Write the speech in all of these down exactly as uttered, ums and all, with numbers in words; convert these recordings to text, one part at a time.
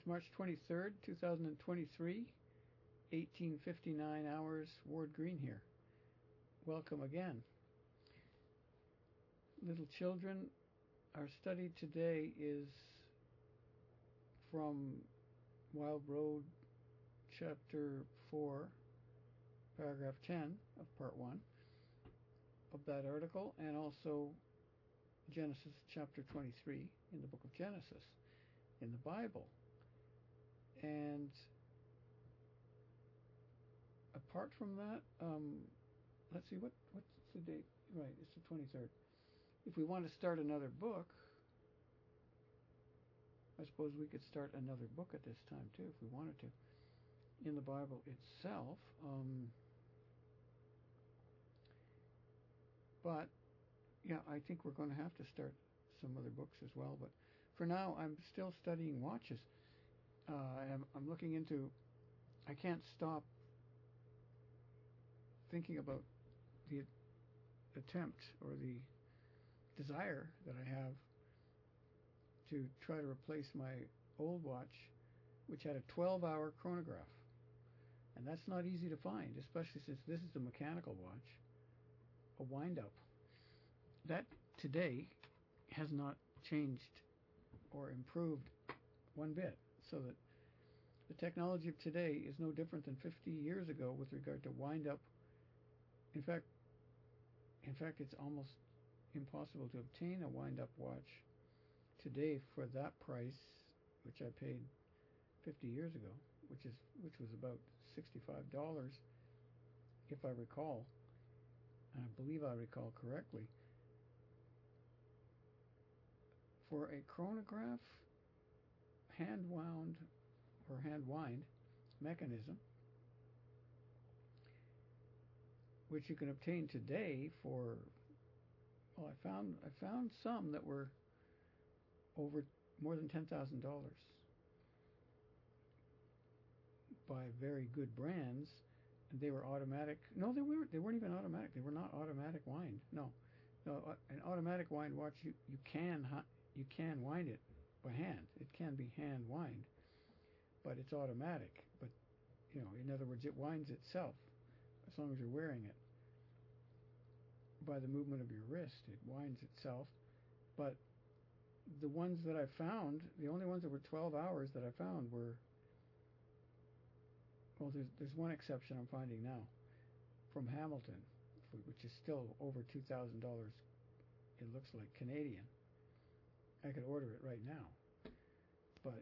March twenty-third, two thousand twenty-three, eighteen fifty-nine hours, Ward Green here. Welcome again. Little children, our study today is from Wild Road, chapter four, paragraph ten of part one of that article, and also Genesis chapter twenty-three in the book of Genesis in the Bible. And apart from that, um, let's see, what what's the date? Right, it's the twenty-third. If we want to start another book, I suppose we could start another book at this time too, if we wanted to, in the Bible itself. Um, but yeah, I think we're going to have to start some other books as well. But for now, I'm still studying watches. Uh, I'm, I'm looking into. I can't stop thinking about the attempt or the desire that I have to try to replace my old watch, which had a twelve hour chronograph. And that's not easy to find, especially since this is a mechanical watch, a wind-up. That today has not changed or improved one bit, so that the technology of today is no different than fifty years ago with regard to wind-up. In fact, in fact, it's almost impossible to obtain a wind-up watch today for that price, which I paid fifty years ago, which is which was about sixty-five dollars, if I recall. And I believe I recall correctly. For a chronograph, hand wound or hand wind mechanism, which you can obtain today for, well, I found I found some that were over more than ten thousand dollars by very good brands, and they were automatic. No, they weren't. They weren't even automatic. They were not automatic wind. No, no. An automatic wind watch, you you can you can wind it by hand. It can be hand wind, but it's automatic. But you know, in other words, it winds itself as long as you're wearing it. By the movement of your wrist, it winds itself. But the ones that I found, the only ones that were twelve hours that I found were, well, there's there's one exception I'm finding now, from Hamilton, which is still over two thousand dollars. It looks like Canadian. I could order it right now, but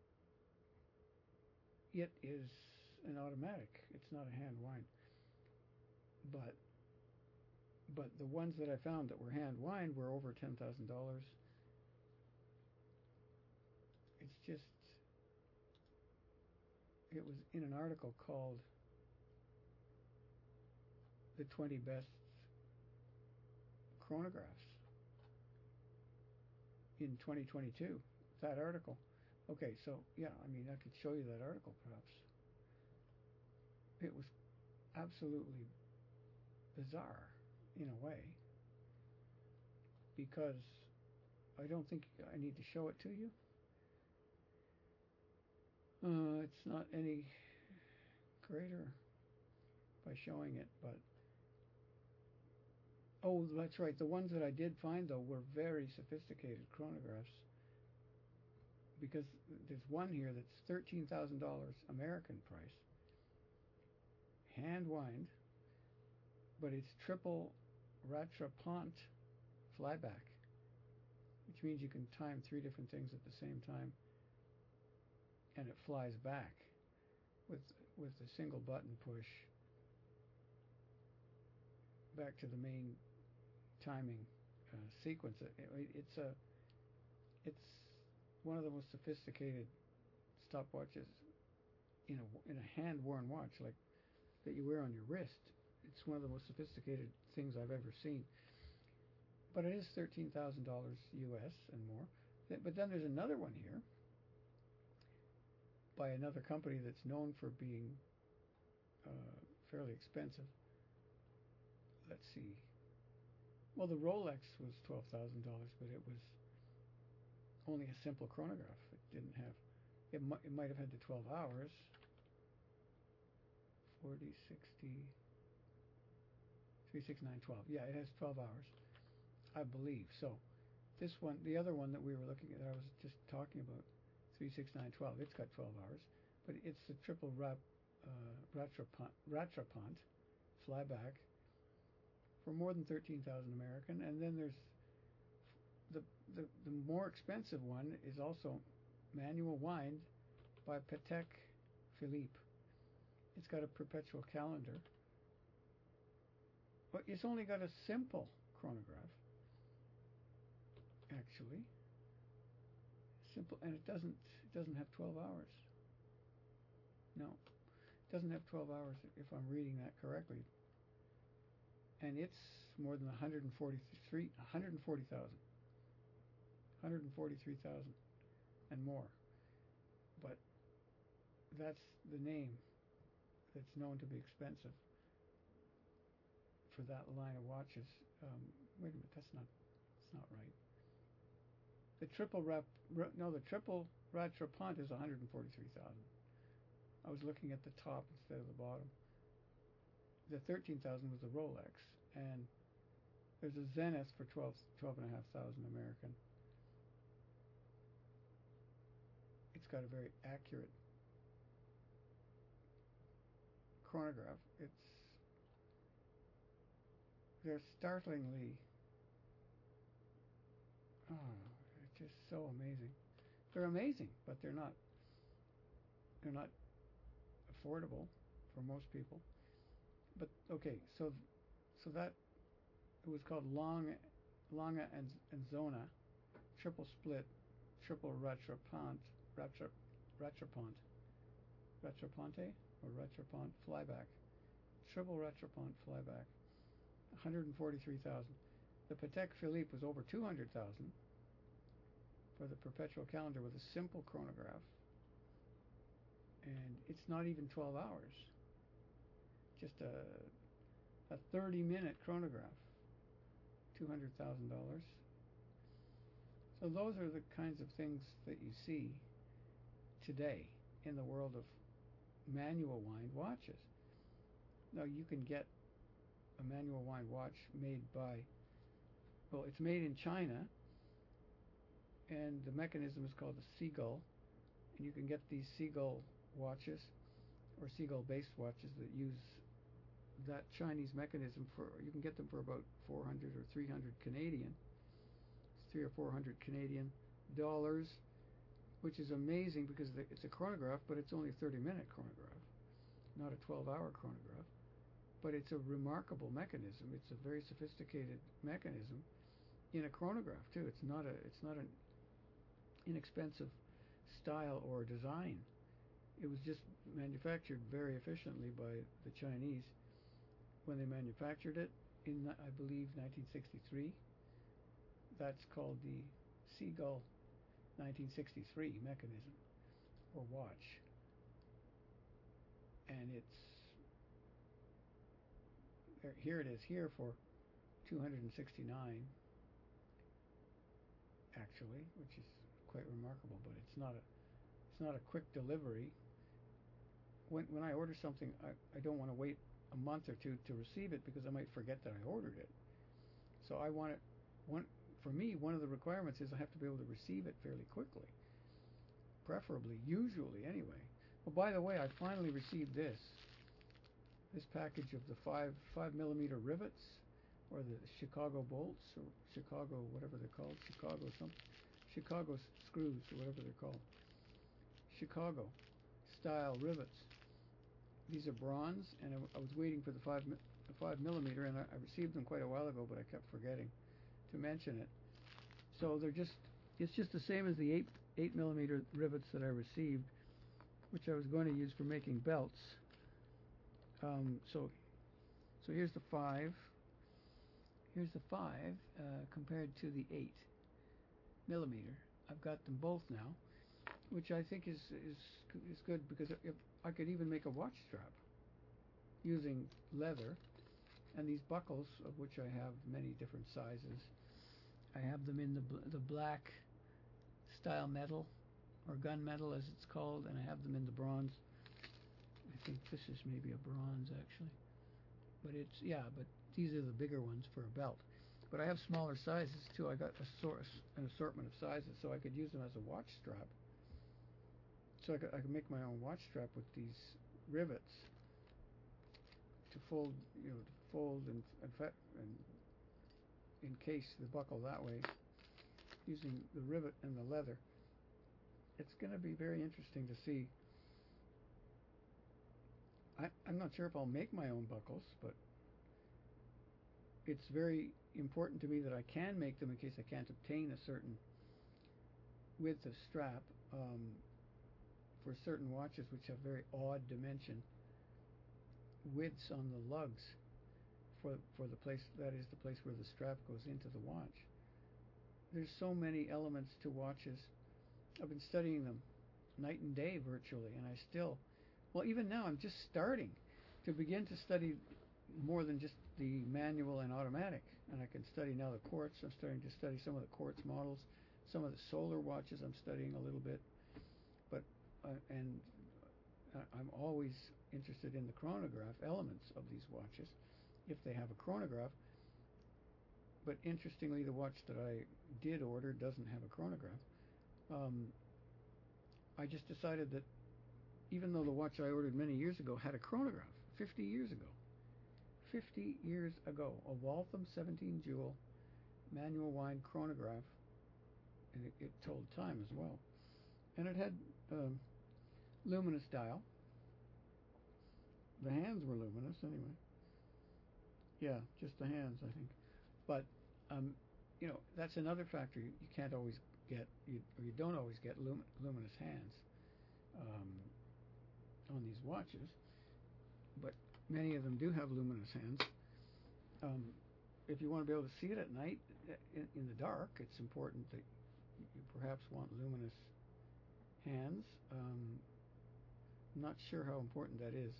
it is an automatic. It's not a hand wind. But but the ones that I found that were hand wind were over ten thousand dollars. It's just, it was in an article called The twenty Best Chronographs in twenty twenty-two, that article. Okay, so yeah, I mean, I could show you that article perhaps. It was absolutely bizarre in a way, because I don't think I need to show it to you. Uh, it's not any greater by showing it, but oh, that's right. The ones that I did find, though, were very sophisticated chronographs, because there's one here that's thirteen thousand dollars American price, hand wind, but it's triple Rattrapant flyback, which means you can time three different things at the same time, and it flies back with with a single button push back to the main timing uh, sequence. It, it, it's a it's one of the most sophisticated stopwatches in a in a hand worn watch like that you wear on your wrist. It's one of the most sophisticated things I've ever seen. But it is thirteen thousand dollars U S and more. But then there's another one here by another company that's known for being uh, fairly expensive. Let's see. Well, the Rolex was twelve thousand dollars, but it was only a simple chronograph. It didn't have It, mi it might have had the twelve hours. forty, sixty, three, six, nine, twelve. Yeah, it has twelve hours, I believe. So this one, the other one that we were looking at, that I was just talking about, three, six, nine, twelve, it's got twelve hours. But it's the triple rap, uh, Rattrapant, Rattrapant flyback for more than thirteen thousand American. And then there's the, the, the more expensive one is also manual wind by Patek Philippe. It's got a perpetual calendar, but it's only got a simple chronograph, actually. Simple, and it doesn't it doesn't have twelve hours. No, it doesn't have twelve hours if I'm reading that correctly. And it's more than one hundred forty-three, one hundred forty thousand, one hundred forty-three thousand, and more. But that's the name that's known to be expensive for that line of watches. Um, wait a minute, that's not that's not right. The triple rap, no, the triple Rattrapant is one hundred forty-three thousand. I was looking at the top instead of the bottom. The thirteen thousand was the Rolex, and there's a Zenith for twelve, twelve and a half thousand American. It's got a very accurate chronograph. It's they're startlingly, oh, they're just so amazing. They're amazing, but they're not. They're not affordable for most people. But okay, so so that it was called Long, Longa and, and Zona, triple split, triple Rattrapant, Rattrap, Rattrapant, Rattrapante or Rattrapant flyback, triple Rattrapant flyback, one hundred forty-three thousand. The Patek Philippe was over two hundred thousand for the perpetual calendar with a simple chronograph, and it's not even twelve hours. Just a a thirty minute chronograph, two hundred thousand dollars. So those are the kinds of things that you see today in the world of manual wind watches. Now you can get a manual wind watch made by, well, it's made in China, and the mechanism is called the Seagull, and you can get these Seagull watches or Seagull based watches that use that Chinese mechanism. For you can get them for about four hundred or three hundred Canadian, it's three or four hundred Canadian dollars, which is amazing because it's a chronograph, but it's only a thirty minute chronograph, not a twelve hour chronograph. But it's a remarkable mechanism. It's a very sophisticated mechanism in a chronograph too. It's not a it's not an inexpensive style or design. It was just manufactured very efficiently by the Chinese when they manufactured it in, I believe, nineteen sixty-three. That's called the Seagull nineteen sixty-three mechanism or watch, and it's here it is here for two hundred sixty-nine actually, which is quite remarkable. But it's not a it's not a quick delivery. When when I order something, I, I don't want to wait a month or two to receive it because I might forget that I ordered it. So I want it one for me. One of the requirements is I have to be able to receive it fairly quickly, preferably, usually anyway. Well, by the way, I finally received this this package of the five five millimeter rivets, or the Chicago bolts, or Chicago whatever they're called, Chicago something, Chicago screws or whatever they're called, Chicago style rivets. These are bronze, and I, I was waiting for the five the five millimeter, and I, I received them quite a while ago, but I kept forgetting to mention it. So they're just it's just the same as the eight eight millimeter rivets that I received, which I was going to use for making belts. Um, so so here's the five. Here's the five uh, compared to the eight millimeter. I've got them both now, which I think is is is good because if I could even make a watch strap using leather, and these buckles, of which I have many different sizes. I have them in the bl the black style metal or gunmetal as it's called, and I have them in the bronze. I think this is maybe a bronze actually, but it's yeah. But these are the bigger ones for a belt. But I have smaller sizes too. I got a source, an assortment of sizes, so I could use them as a watch strap. So I could, I could make my own watch strap with these rivets to fold, you know, to fold and and, fet- and encase the buckle that way using the rivet and the leather. It's going to be very interesting to see. I, I'm not sure if I'll make my own buckles, but it's very important to me that I can make them in case I can't obtain a certain width of strap um, for certain watches which have very odd dimension widths on the lugs for for the place that is the place where the strap goes into the watch. There's so many elements to watches. I've been studying them night and day virtually, and I still, well, even now I'm just starting to begin to study more than just the manual and automatic. And I can study now the quartz. I'm starting to study some of the quartz models, some of the solar watches I'm studying a little bit. But uh, and uh, I'm always interested in the chronograph elements of these watches, if they have a chronograph. But interestingly, the watch that I did order doesn't have a chronograph. Um, I just decided that even though the watch I ordered many years ago had a chronograph, fifty years ago, fifty years ago, a Waltham seventeen jewel manual wind chronograph, and it, it told time as well. And it had um, luminous dial. The hands were luminous anyway. Yeah, just the hands, I think. But um, you know, that's another factor. You, you can't always get, you, or you don't always get lum- luminous hands um, on these watches. But many of them do have luminous hands. Um, if you want to be able to see it at night in, in the dark, it's important that you perhaps want luminous hands. Um, I'm not sure how important that is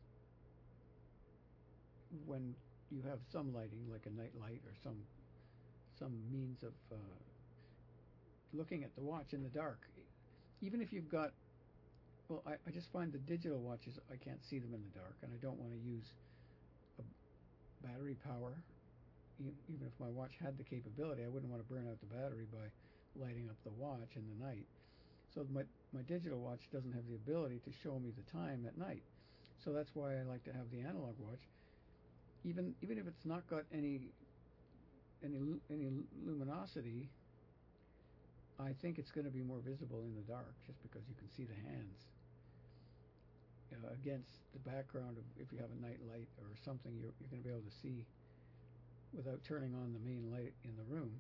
when you have some lighting, like a night light or some some means of uh, looking at the watch in the dark. Even if you've got, well, I, I just find the digital watches, I can't see them in the dark, and I don't want to use a battery power. Even if my watch had the capability, I wouldn't want to burn out the battery by lighting up the watch in the night. So my my digital watch doesn't have the ability to show me the time at night. So that's why I like to have the analog watch. Even even if it's not got any any any luminosity, I think it's going to be more visible in the dark, just because you can see the hands uh, against the background of, if you have a night light or something, you're you're going to be able to see without turning on the main light in the room.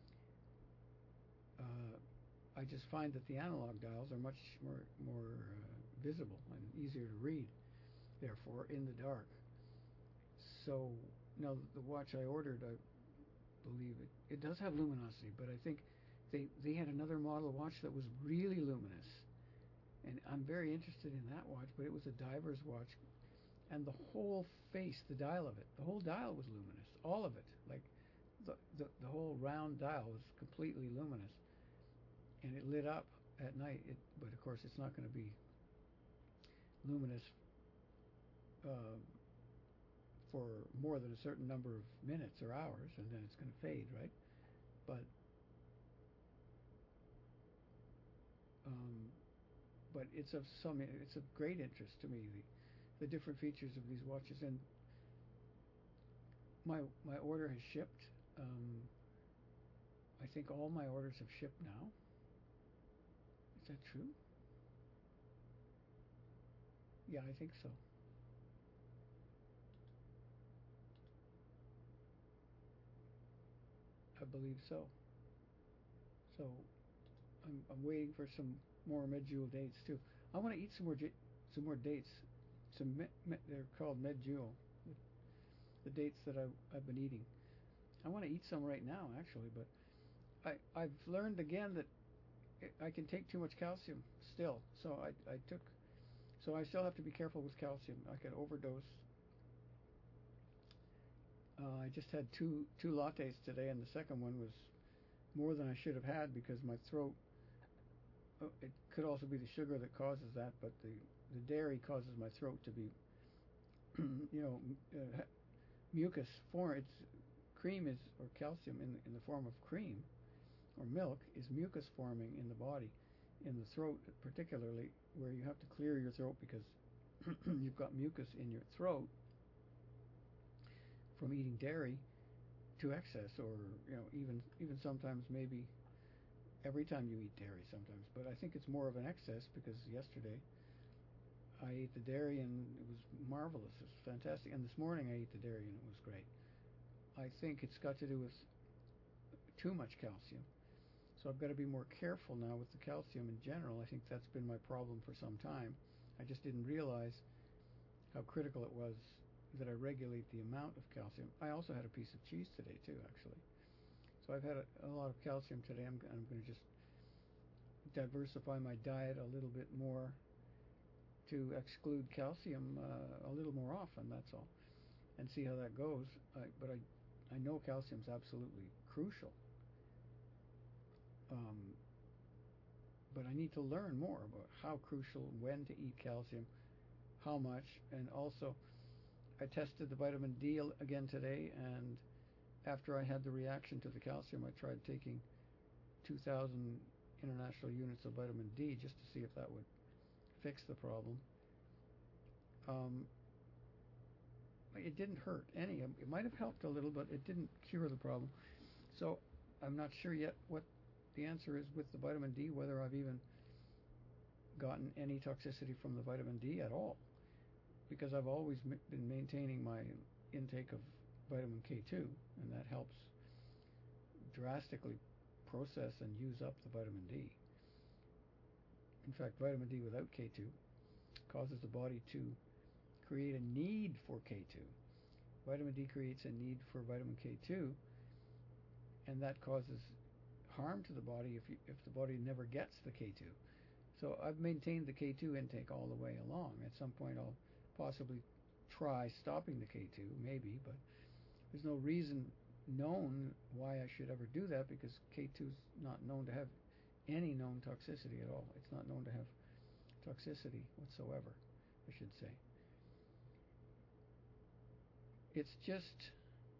Uh, I just find that the analog dials are much more more uh, visible and easier to read, therefore, in the dark. So now the watch I ordered, I believe it, it does have luminosity, but I think they they had another model watch that was really luminous, and I'm very interested in that watch. But it was a diver's watch, and the whole face, the dial of it, the whole dial was luminous, all of it, like the the, the whole round dial was completely luminous, and it lit up at night. It, but of course, it's not going to be luminous uh, for more than a certain number of minutes or hours, and then it's going to fade, right? But um, but it's of some it's of great interest to me, the the different features of these watches. And my my order has shipped. Um, I think all my orders have shipped now. Is that true? Yeah, I think so. I believe so. So I'm I'm waiting for some more Medjool dates too. I want to eat some more some more dates. Some me, me, they're called Medjool, the, the dates that I I've been eating. I want to eat some right now actually, but I I've learned again that I can take too much calcium still. So I I took so I still have to be careful with calcium. I could overdose. Uh, I just had two two lattes today, and the second one was more than I should have had because my throat uh, it could also be the sugar that causes that, but the the dairy causes my throat to be, you know, uh, mucus form. It's cream is or calcium in the, in the form of cream or milk is mucus forming in the body, in the throat particularly, where you have to clear your throat because you've got mucus in your throat from eating dairy to excess, or you know, even even sometimes maybe every time you eat dairy sometimes. But I think it's more of an excess because yesterday I ate the dairy and it was marvelous. It was fantastic. And this morning I ate the dairy and it was great. I think it's got to do with too much calcium. So I've got to be more careful now with the calcium in general. I think that's been my problem for some time. I just didn't realize how critical it was that I regulate the amount of calcium. I also had a piece of cheese today too, actually. So I've had a, a lot of calcium today. I'm, I'm going to just diversify my diet a little bit more to exclude calcium uh, a little more often, that's all, and see how that goes. I, but I, I know calcium's absolutely crucial. Um, but I need to learn more about how crucial, when to eat calcium, how much, and also I tested the vitamin D again today, and after I had the reaction to the calcium, I tried taking two thousand international units of vitamin D just to see if that would fix the problem. Um, it didn't hurt any. It might have helped a little, but it didn't cure the problem. So I'm not sure yet what the answer is with the vitamin D, whether I've even gotten any toxicity from the vitamin D at all, because I've always m- been maintaining my intake of vitamin K two, and that helps drastically process and use up the vitamin D. In fact, vitamin D without K two causes the body to create a need for K two. Vitamin D creates a need for vitamin K two, and that causes harm to the body if you, if the body never gets the K two. So I've maintained the K two intake all the way along. At some point I'll possibly try stopping the K two, maybe, but there's no reason known why I should ever do that, because K two is not known to have any known toxicity at all. It's not known to have toxicity whatsoever, I should say. It's just,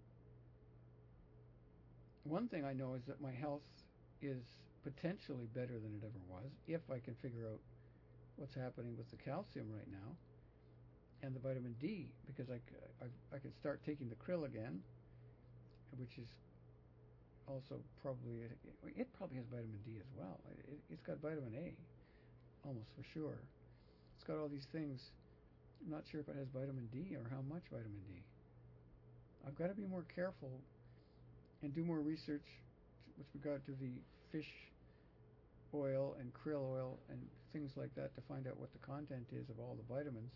one thing I know is that my health is potentially better than it ever was if I can figure out what's happening with the calcium right now and the vitamin D, because I, I, I could start taking the krill again, which is also probably, it, it probably has vitamin D as well. It, it's got vitamin A, almost for sure. It's got all these things. I'm not sure if it has vitamin D or how much vitamin D. I've got to be more careful and do more research with regard to the fish oil and krill oil and things like that to find out what the content is of all the vitamins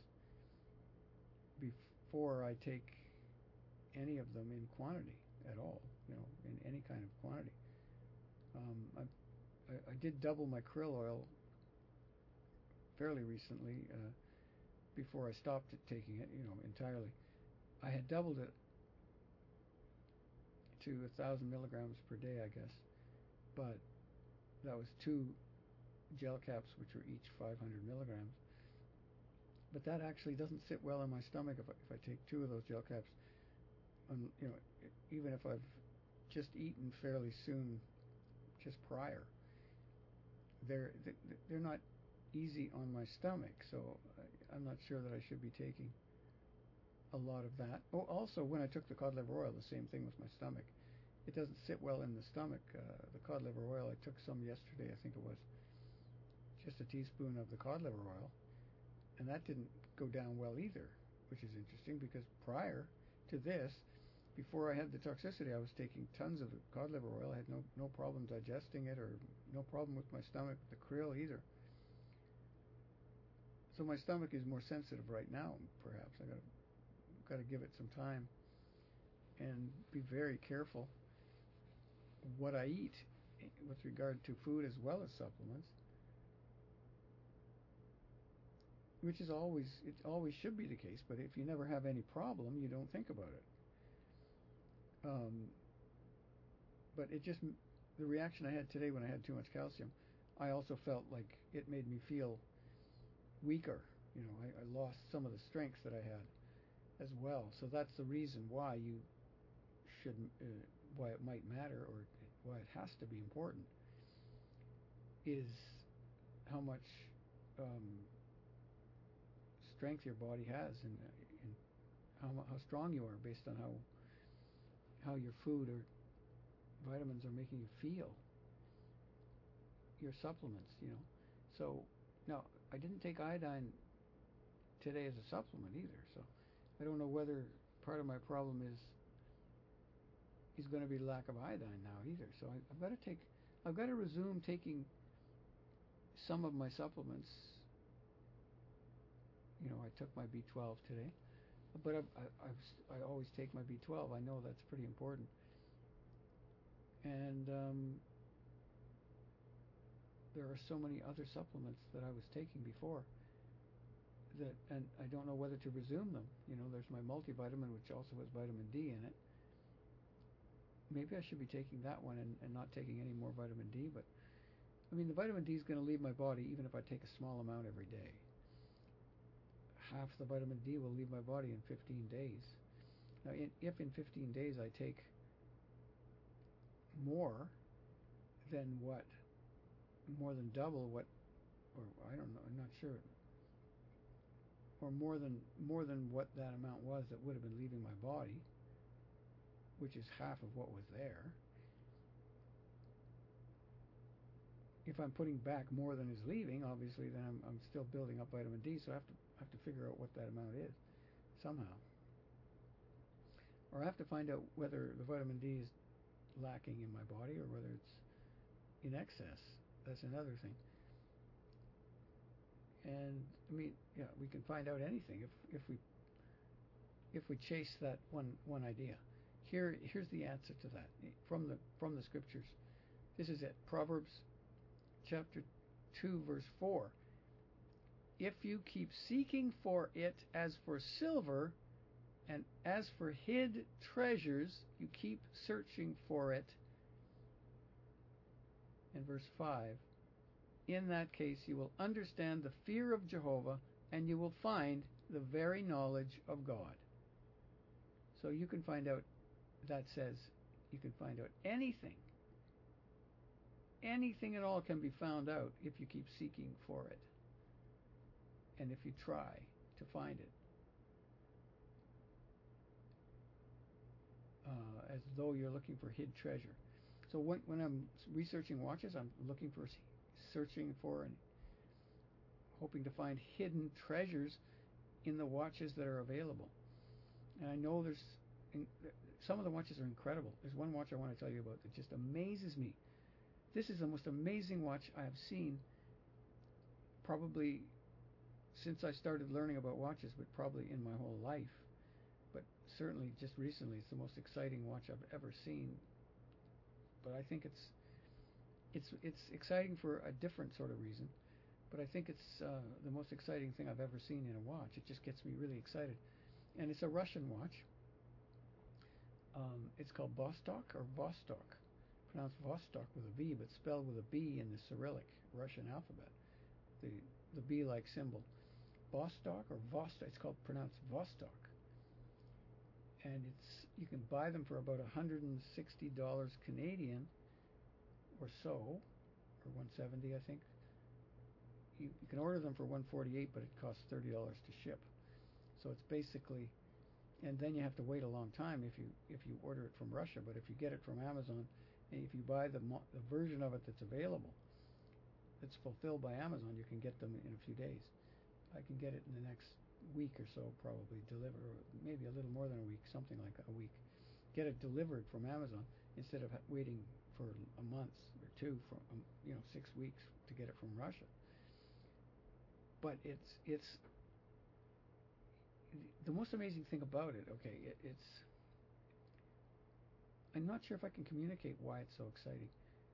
before I take any of them in quantity at all, you know, in any kind of quantity. Um, I, I, I did double my krill oil fairly recently uh, before I stopped taking it, you know, entirely. I had doubled it to a thousand milligrams per day, I guess, but that was two gel caps, which were each five hundred milligrams. But that actually doesn't sit well in my stomach if I, if I take two of those gel caps. Um, you know, even if I've just eaten fairly soon, just prior, they're they're not easy on my stomach. So I'm not sure that I should be taking a lot of that. Oh, also when I took the cod liver oil, the same thing with my stomach. It doesn't sit well in the stomach. Uh, the cod liver oil, I took some yesterday, I think it was, just a teaspoon of the cod liver oil, and that didn't go down well either, which is interesting because prior to this, before I had the toxicity, I was taking tons of the cod liver oil. I had no no problem digesting it, or no problem with my stomach, the krill either. So my stomach is more sensitive right now, perhaps. I got to got to give it some time and be very careful what I eat with regard to food as well as supplements, which is always, it always should be the case. But if you never have any problem, you don't think about it. Um, but it just, the reaction I had today when I had too much calcium, I also felt like it made me feel weaker. You know, I, I lost some of the strength that I had as well. So that's the reason why you should, uh, why it might matter, or why it has to be important, is how much um, strength your body has, and, and how how strong you are based on how how your food or vitamins are making you feel. Your supplements, you know. So now I didn't take iodine today as a supplement either. So I don't know whether part of my problem is is going to be lack of iodine now either. So I, I've got to take, I've got to resume taking some of my supplements. You know, I took my B twelve today, but I've, I, I've, I always take my B twelve. I know that's pretty important. And um, there are so many other supplements that I was taking before that, and I don't know whether to resume them. You know, there's my multivitamin, which also has vitamin D in it. Maybe I should be taking that one and, and not taking any more vitamin D, but I mean, the vitamin D is going to leave my body even if I take a small amount every day. Half the vitamin D will leave my body in fifteen days. Now, in, if in fifteen days I take more than what, more than double what, or I don't know, I'm not sure, or more than more than what that amount was that would have been leaving my body, which is half of what was there. If I'm putting back more than is leaving, obviously, then I'm, I'm still building up vitamin D, so I have to have to figure out what that amount is somehow. Or I have to find out whether the vitamin D is lacking in my body or whether it's in excess. That's another thing. And I mean, yeah, we can find out anything if if we if we chase that one one idea. Here here's the answer to that from the from the scriptures. This is it. Proverbs chapter two verse four. If you keep seeking for it as for silver, and as for hid treasures, you keep searching for it. In verse five, in that case you will understand the fear of Jehovah, and you will find the very knowledge of God. So you can find out, that says you can find out anything. Anything at all can be found out if you keep seeking for it, and if you try to find it. Uh, as though you're looking for hid treasure. So when, when I'm researching watches, I'm looking for, searching for, and hoping to find hidden treasures in the watches that are available. And I know there's, in, some of the watches are incredible. There's one watch I want to tell you about that just amazes me. This is the most amazing watch I have seen probably since I started learning about watches, but probably in my whole life. But certainly just recently, it's the most exciting watch I've ever seen. But I think it's it's it's exciting for a different sort of reason. But I think it's uh, the most exciting thing I've ever seen in a watch. It just gets me really excited. And it's a Russian watch. Um, it's called Vostok or Vostok, pronounced Vostok with a V, but spelled with a B in the Cyrillic Russian alphabet. The the B-like symbol. Vostok or Vostok. It's called pronounced Vostok. And it's, you can buy them for about one hundred sixty dollars Canadian or so, or one hundred seventy dollars I think. You, you can order them for one hundred forty-eight dollars, but it costs thirty dollars to ship. So it's basically, and then you have to wait a long time if you if you order it from Russia. But if you get it from Amazon, and if you buy the the version of it that's available, that's fulfilled by Amazon, you can get them in a few days. I can get it in the next week or so, probably deliver, or maybe a little more than a week, something like a week. Get it delivered from Amazon instead of waiting for a month or two, for um, you know, six weeks to get it from Russia. But it's it's the most amazing thing about it. Okay, it, it's I'm not sure if I can communicate why it's so exciting.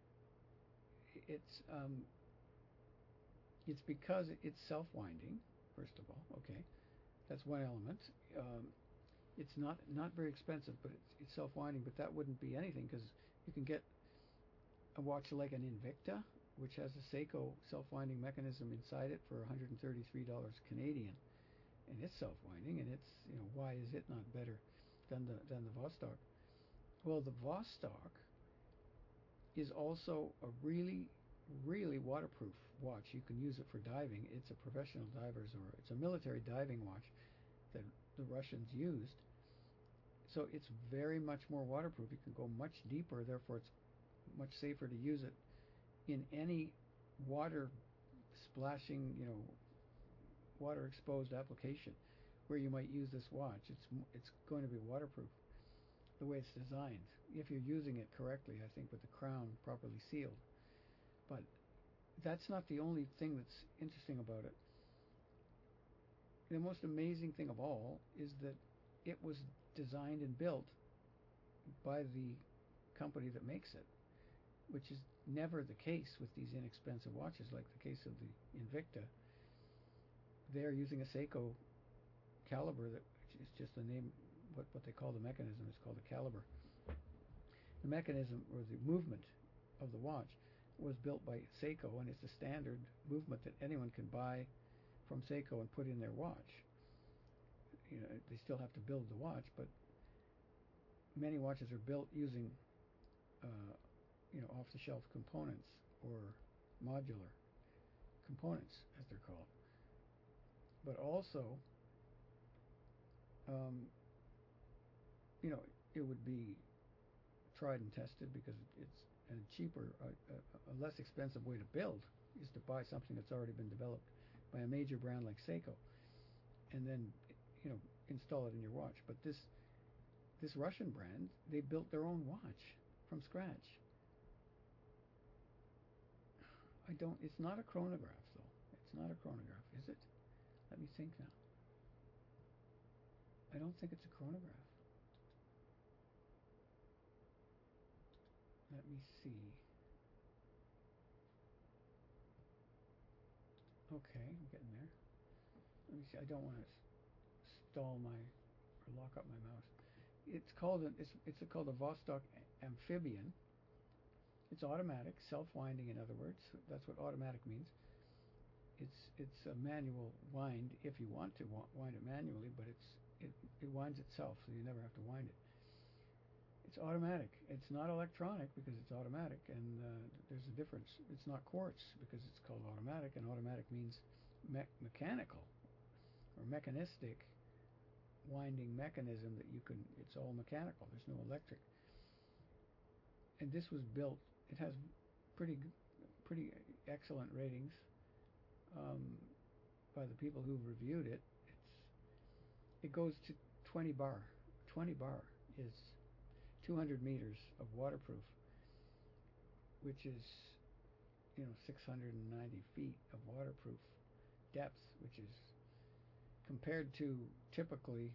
It's um, it's because it's self-winding, first of all. Okay, that's one element. Um, it's not not very expensive, but it's, it's self-winding. But that wouldn't be anything, because you can get a watch like an Invicta, which has a Seiko self-winding mechanism inside it for one hundred thirty-three dollars Canadian, and it's self-winding, and it's, you know, why is it not better than the than the Vostok? Well, the Vostok is also a really, really waterproof watch. You can use it for diving. It's a professional diver's, or it's a military diving watch that the Russians used. So it's very much more waterproof. You can go much deeper, therefore it's much safer to use it in any water splashing, you know, water exposed application where you might use this watch. It's it's going to be waterproof the way it's designed, if you're using it correctly, I think, with the crown properly sealed. But that's not the only thing that's interesting about it. The most amazing thing of all is that it was designed and built by the company that makes it, which is never the case with these inexpensive watches, like the case of the Invicta. They're using a Seiko caliber, that which is just the name, what, what they call the mechanism is called a caliber. The mechanism, or the movement of the watch, was built by Seiko, and it's a standard movement that anyone can buy from Seiko and put in their watch. You know, they still have to build the watch, but many watches are built using uh, you know, off-the-shelf components, or modular components, as they're called. But also, um, you know, it would be tried and tested, because it's a cheaper, a, a less expensive way to build is to buy something that's already been developed by a major brand like Seiko, and then, you know, install it in your watch. But this this Russian brand, they built their own watch from scratch. I don't. It's not a chronograph, though. It's not a chronograph, is it? Let me think now. I don't think it's a chronograph. Let me see. Okay, I'm getting there. Let me see. I don't want to stall my, or lock up my mouse. It's called a, it's it's a, called a Vostok Amphibian. It's automatic, self-winding. In other words, that's what automatic means. It's it's a manual wind if you want to wind it manually, but it's it it winds itself, so you never have to wind it. It's automatic. It's not electronic because it's automatic, and uh, there's a difference. It's not quartz because it's called automatic, and automatic means me mechanical or mechanistic winding mechanism that you can. It's all mechanical. There's no electric. And this was built. It has pretty pretty excellent ratings um, by the people who've reviewed it. It's it goes to twenty bar. twenty bar is two hundred meters of waterproof, which is, you know, six hundred ninety feet of waterproof depth, which is compared to typically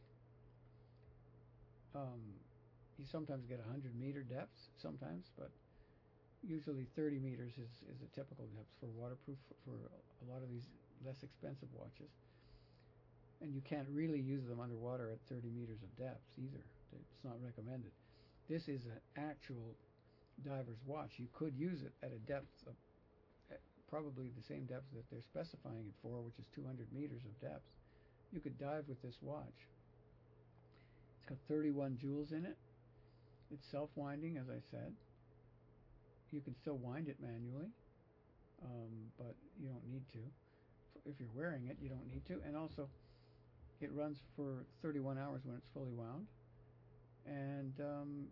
um, you sometimes get one hundred meter depth sometimes, but usually thirty meters is, is a typical depth for waterproof for a lot of these less expensive watches. And you can't really use them underwater at thirty meters of depth either. It's not recommended. This is an actual diver's watch. You could use it at a depth of probably the same depth that they're specifying it for, which is two hundred meters of depth. You could dive with this watch. It's got thirty-one jewels in it. It's self-winding, as I said. You can still wind it manually, um, but you don't need to. If you're wearing it, you don't need to. And also, it runs for thirty-one hours when it's fully wound. And um,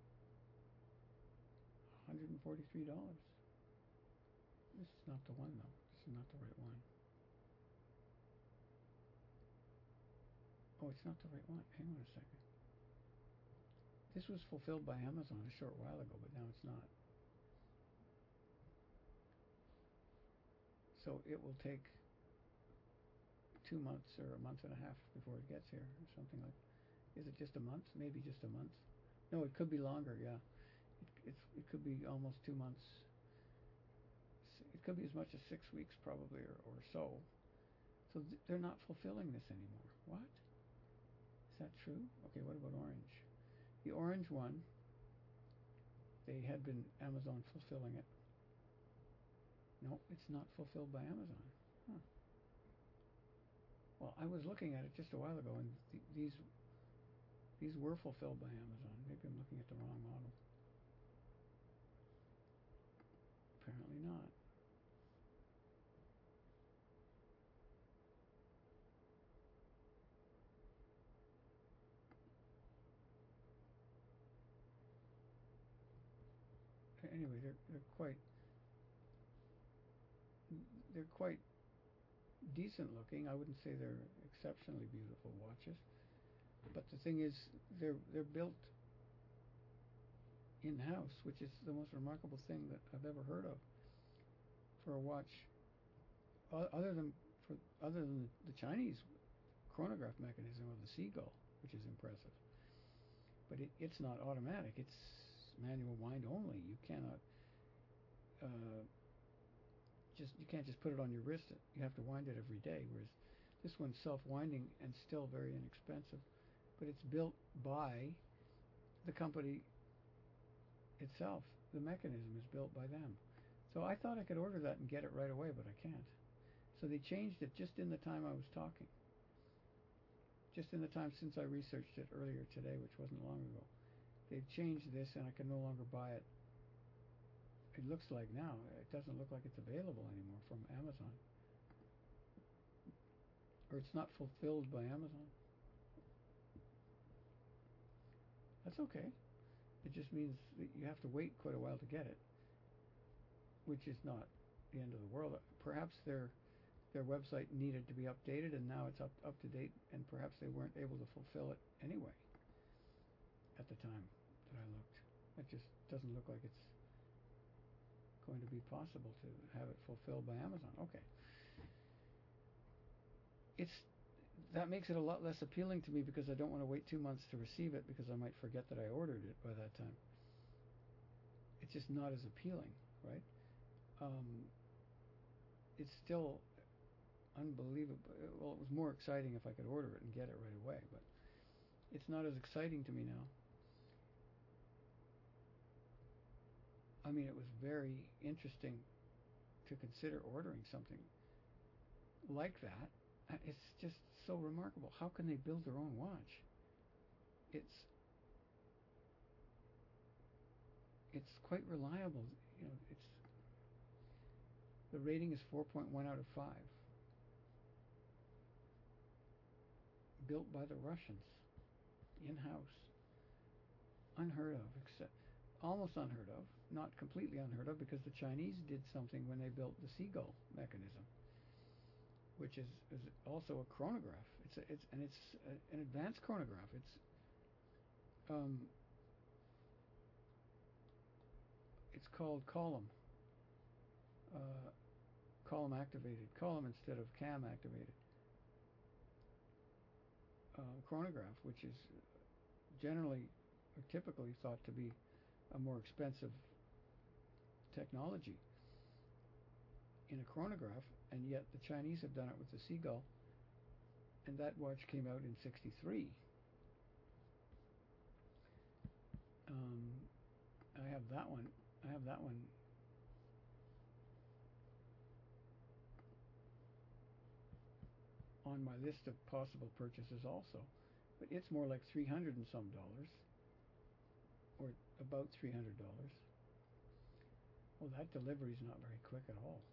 one hundred forty-three dollars. This is not the one, though. This is not the right one. Oh, it's not the right one. Hang on a second. This was fulfilled by Amazon a short while ago, but now it's not. So it will take two months or a month and a half before it gets here, or something like that. Is it just a month? Maybe just a month. No, it could be longer, yeah. It, it's, it could be almost two months. It could be as much as six weeks probably, or, or so. So th they're not fulfilling this anymore. What? Is that true? Okay, what about orange? The orange one, they had been Amazon fulfilling it. No, it's not fulfilled by Amazon. Huh. Well, I was looking at it just a while ago, and th these these were fulfilled by Amazon. Maybe I'm looking at the wrong model. Apparently not. Anyway, they're they're quite they're quite decent looking. I wouldn't say they're exceptionally beautiful watches, but the thing is, they're they're built in-house, which is the most remarkable thing that I've ever heard of for a watch. Other than for other than the Chinese chronograph mechanism of the Seagull, which is impressive, but it, it's not automatic. It's manual wind only. You cannot uh, just you can't just put it on your wrist. You have to wind it every day. Whereas this one's self-winding and still very inexpensive, but it's built by the company itself. The mechanism is built by them. So I thought I could order that and get it right away, but I can't. So they changed it just in the time I was talking. Just in the time since I researched it earlier today, which wasn't long ago. They've changed this and I can no longer buy it. It looks like now. It doesn't look like it's available anymore from Amazon. Or it's not fulfilled by Amazon. That's okay. It just means that you have to wait quite a while to get it, which is not the end of the world. Perhaps their their website needed to be updated, and now it's up up to date, and perhaps they weren't able to fulfill it anyway at the time that I looked. It just doesn't look like it's going to be possible to have it fulfilled by Amazon. Okay. It's that makes it a lot less appealing to me because I don't want to wait two months to receive it because I might forget that I ordered it by that time. It's just not as appealing, right? Um, it's still unbelievable. Well, it was more exciting if I could order it and get it right away, but it's not as exciting to me now. I mean, it was very interesting to consider ordering something like that. It's just so remarkable. How can they build their own watch? It's it's quite reliable. You know, it's the rating is four point one out of five. Built by the Russians, in-house. Unheard of, except almost unheard of, not completely unheard of, because the Chinese did something when they built the Seagull mechanism, which is, is also a chronograph. It's a, it's and it's a, an advanced chronograph. It's um, it's called column, uh, column activated, column instead of cam activated uh, chronograph, which is generally or typically thought to be a more expensive technology in a chronograph, and yet the Chinese have done it with the Seagull, and that watch came out in sixty-three. Um, I have that one. I have that one. On my list of possible purchases also, but it's more like three hundred and some dollars, or about three hundred dollars. Well, that delivery is not very quick at all.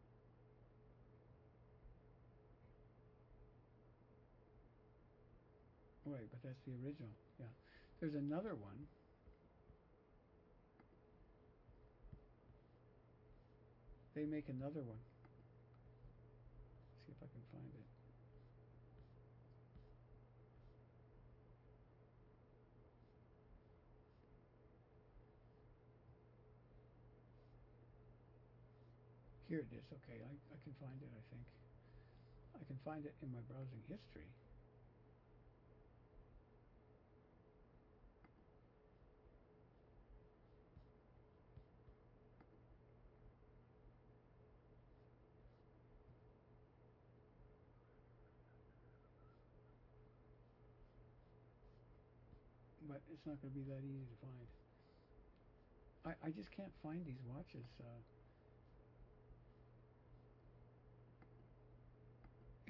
Right, but that's the original. Yeah, there's another one. They make another one. Let's see if I can find it. Here it is. Okay, I, I can find it, I think. I can find it in my browsing history. But it's not going to be that easy to find. I, I just can't find these watches. Uh,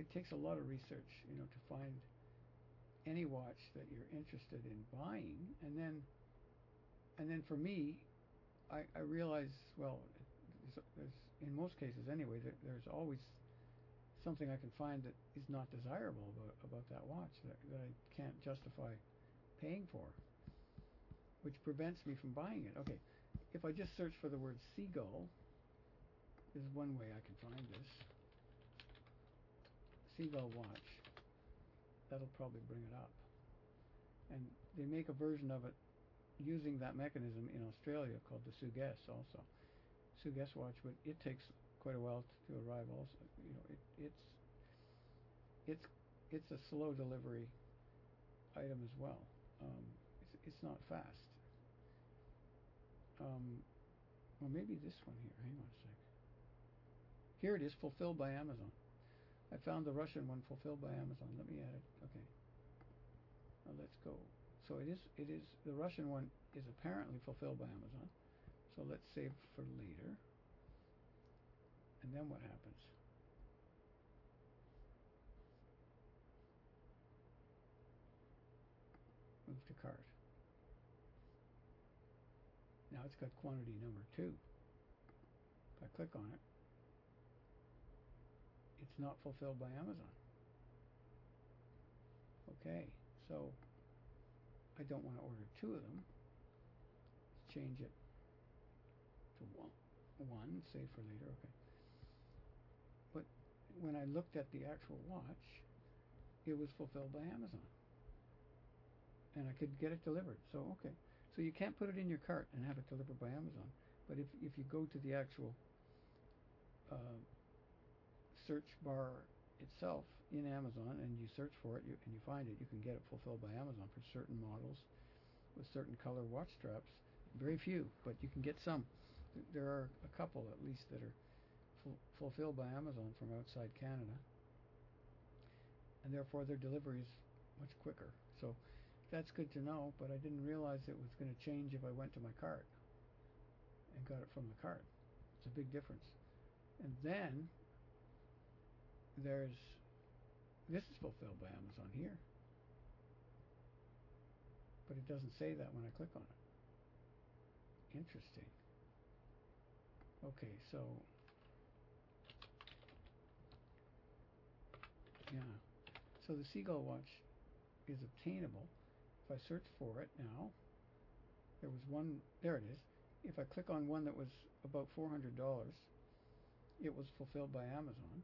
it takes a lot of research, you know, to find any watch that you're interested in buying, and then and then for me, I, I realize, well, there's, there's in most cases anyway, there, there's always something I can find that is not desirable about, about that watch that, that I can't justify paying for, which prevents me from buying it. Okay, if I just search for the word Seagull, there's one way I can find this. Seagull watch. That'll probably bring it up. And they make a version of it using that mechanism in Australia called the Suguess also. Suguess watch, but it takes quite a while to, to arrive also. You know, it, it's it's it's a slow delivery item as well. Um, it's, it's not fast. Um, well, maybe this one here. Hang on a sec. Here it is, fulfilled by Amazon. I found the Russian one fulfilled by Amazon. Let me add it. Okay. Now let's go. So it is. It is. The Russian one is apparently fulfilled by Amazon. So let's save for later. And then what happens? Move to cart. Now it's got quantity number two. If I click on it, it's not fulfilled by Amazon. Okay, so I don't want to order two of them. Let's change it to one. One, save for later. Okay. But when I looked at the actual watch, it was fulfilled by Amazon, and I could get it delivered. So okay, so you can't put it in your cart and have it delivered by Amazon. But if if you go to the actual uh, search bar itself in Amazon and you search for it you, and you find it, you can get it fulfilled by Amazon for certain models with certain color watch straps. Very few, but you can get some. There are a couple at least that are fu- fulfilled by Amazon from outside Canada, and therefore their delivery is much quicker. So that's good to know, but I didn't realize it was going to change if I went to my cart and got it from the cart. It's a big difference. And then there's this is fulfilled by Amazon here, but it doesn't say that when I click on it. Interesting. Okay, so yeah, so the Seagull watch is obtainable. If I search for it now, there was one, there it is. If I click on one that was about four hundred dollars, it was fulfilled by Amazon,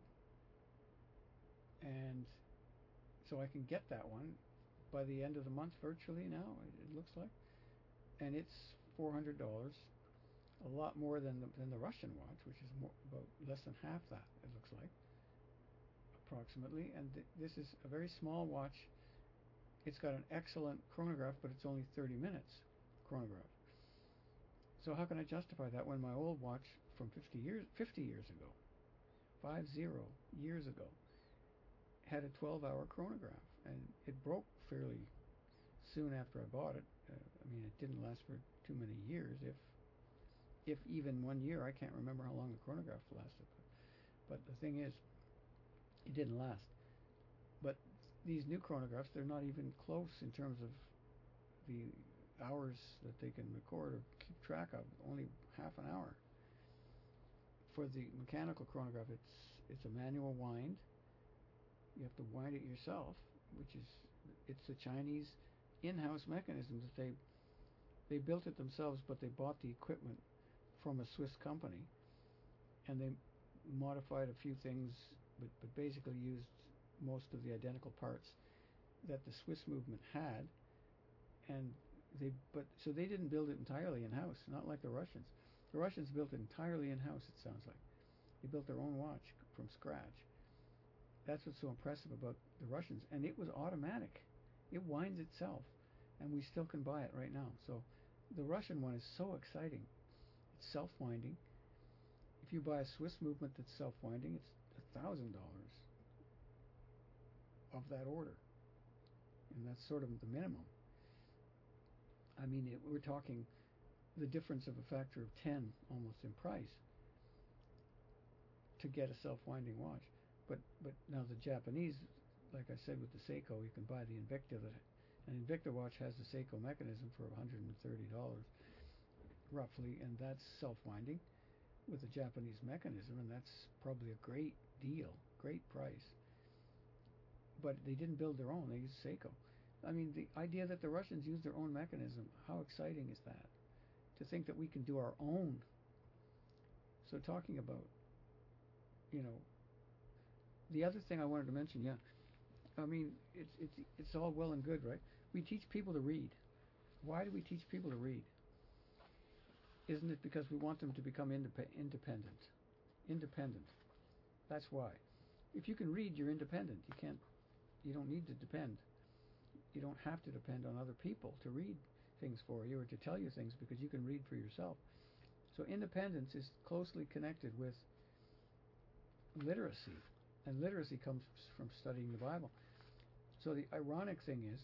and so I can get that one by the end of the month virtually now, it, it looks like, and it's four hundred dollars, a lot more than the, than the Russian watch, which is more, about less than half that, it looks like, approximately. And th- this is a very small watch. It's got an excellent chronograph, but it's only thirty minutes chronograph. So how can I justify that when my old watch from fifty years fifty years ago, five zero years ago, had a twelve hour chronograph, and it broke fairly soon after I bought it. Uh, I mean, it didn't last for too many years, if if even one year. I can't remember how long the chronograph lasted, but, but the thing is, it didn't last. But these new chronographs, they're not even close in terms of the hours that they can record or keep track of. Only half an hour. For the mechanical chronograph, it's it's a manual wind. You have to wind it yourself, which is it's a Chinese in-house mechanism that they they built it themselves, but they bought the equipment from a Swiss company, and they modified a few things, but but basically used most of the identical parts that the Swiss movement had, and they but so they didn't build it entirely in-house, not like the Russians. The Russians built it entirely in-house, it sounds like. They built their own watch from scratch. That's what's so impressive about the Russians. And it was automatic. It winds itself, and we still can buy it right now. So the Russian one is so exciting. It's self-winding. If you buy a Swiss movement that's self-winding, it's a thousand dollars of that order, and that's sort of the minimum. I mean, it, we're talking the difference of a factor of ten almost in price to get a self-winding watch. But but now the Japanese, like I said with the Seiko, you can buy the Invicta. That, an Invicta watch has the Seiko mechanism for one hundred thirty dollars roughly, and that's self-winding with a Japanese mechanism, and that's probably a great deal, great price. But they didn't build their own; they used Seiko. I mean, the idea that the Russians use their own mechanism, how exciting is that? To think that we can do our own. So talking about, you know, the other thing I wanted to mention, yeah, I mean, it's it's it's all well and good, right? We teach people to read. Why do we teach people to read? Isn't it because we want them to become indep- independent? Independent. That's why. If you can read, you're independent. You can't. You don't need to depend. You don't have to depend on other people to read things for you or to tell you things, because you can read for yourself. So independence is closely connected with literacy, and literacy comes from studying the Bible. So the ironic thing is,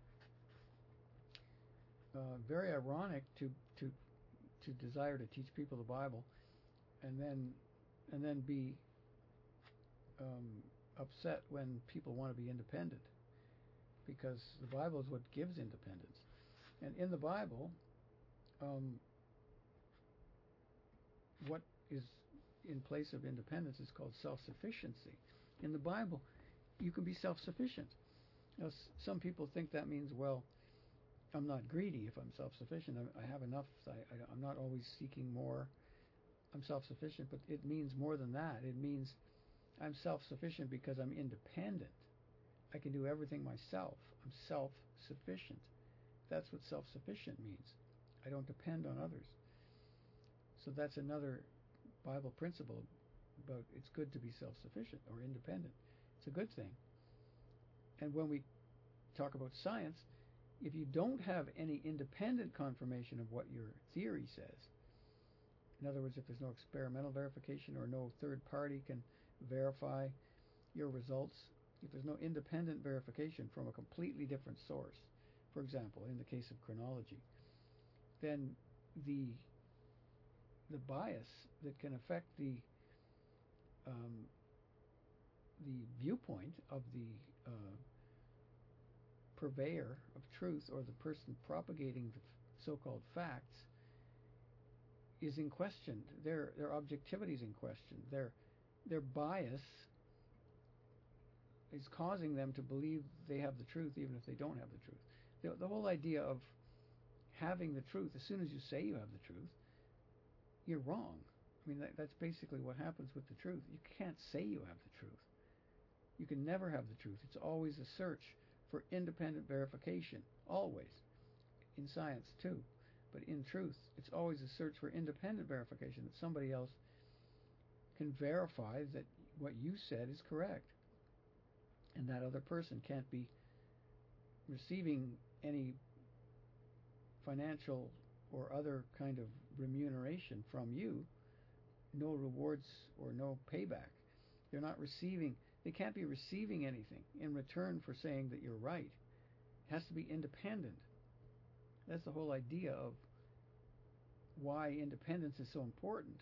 uh, very ironic to to to desire to teach people the Bible, and then and then be um, upset when people want to be independent, because the Bible is what gives independence. And in the Bible, um, what is in place of independence is called self-sufficiency. In the Bible, you can be self-sufficient. Now, s- some people think that means, well, I'm not greedy if I'm self-sufficient. I, I have enough. I, I, I'm not always seeking more. I'm self-sufficient. But it means more than that. It means I'm self-sufficient because I'm independent. I can do everything myself. I'm self-sufficient. That's what self-sufficient means. I don't depend on others. So that's another Bible principle about it's good to be self-sufficient or independent. It's a good thing. And when we talk about science, if you don't have any independent confirmation of what your theory says, in other words, if there's no experimental verification or no third party can verify your results, if there's no independent verification from a completely different source, for example, in the case of chronology, then the the bias that can affect the um, the viewpoint of the uh, purveyor of truth, or the person propagating the so-called facts, is in question. Their their objectivity is in question. Their their bias is causing them to believe they have the truth even if they don't have the truth. The, the whole idea of having the truth, as soon as you say you have the truth, you're wrong. I mean, that, that's basically what happens with the truth. You can't say you have the truth. You can never have the truth. It's always a search for independent verification. Always. In science, too. But in truth, it's always a search for independent verification, that somebody else can verify that what you said is correct. And that other person can't be receiving any financial or other kind of remuneration from you, no rewards or no payback. They're not receiving, they can't be receiving anything in return for saying that you're right. It has to be independent. That's the whole idea of why independence is so important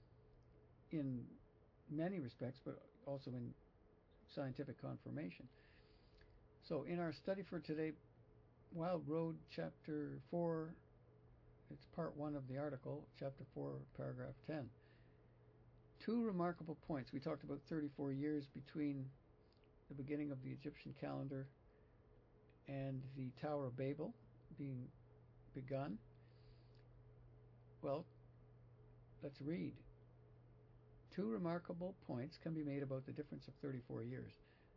in many respects, but also in scientific confirmation. So in our study for today, Wild Road, chapter four, it's part one of the article, chapter four, paragraph ten. Two remarkable points. We talked about thirty-four years between the beginning of the Egyptian calendar and the Tower of Babel being begun. Well, let's read. Two remarkable points can be made about the difference of thirty-four years,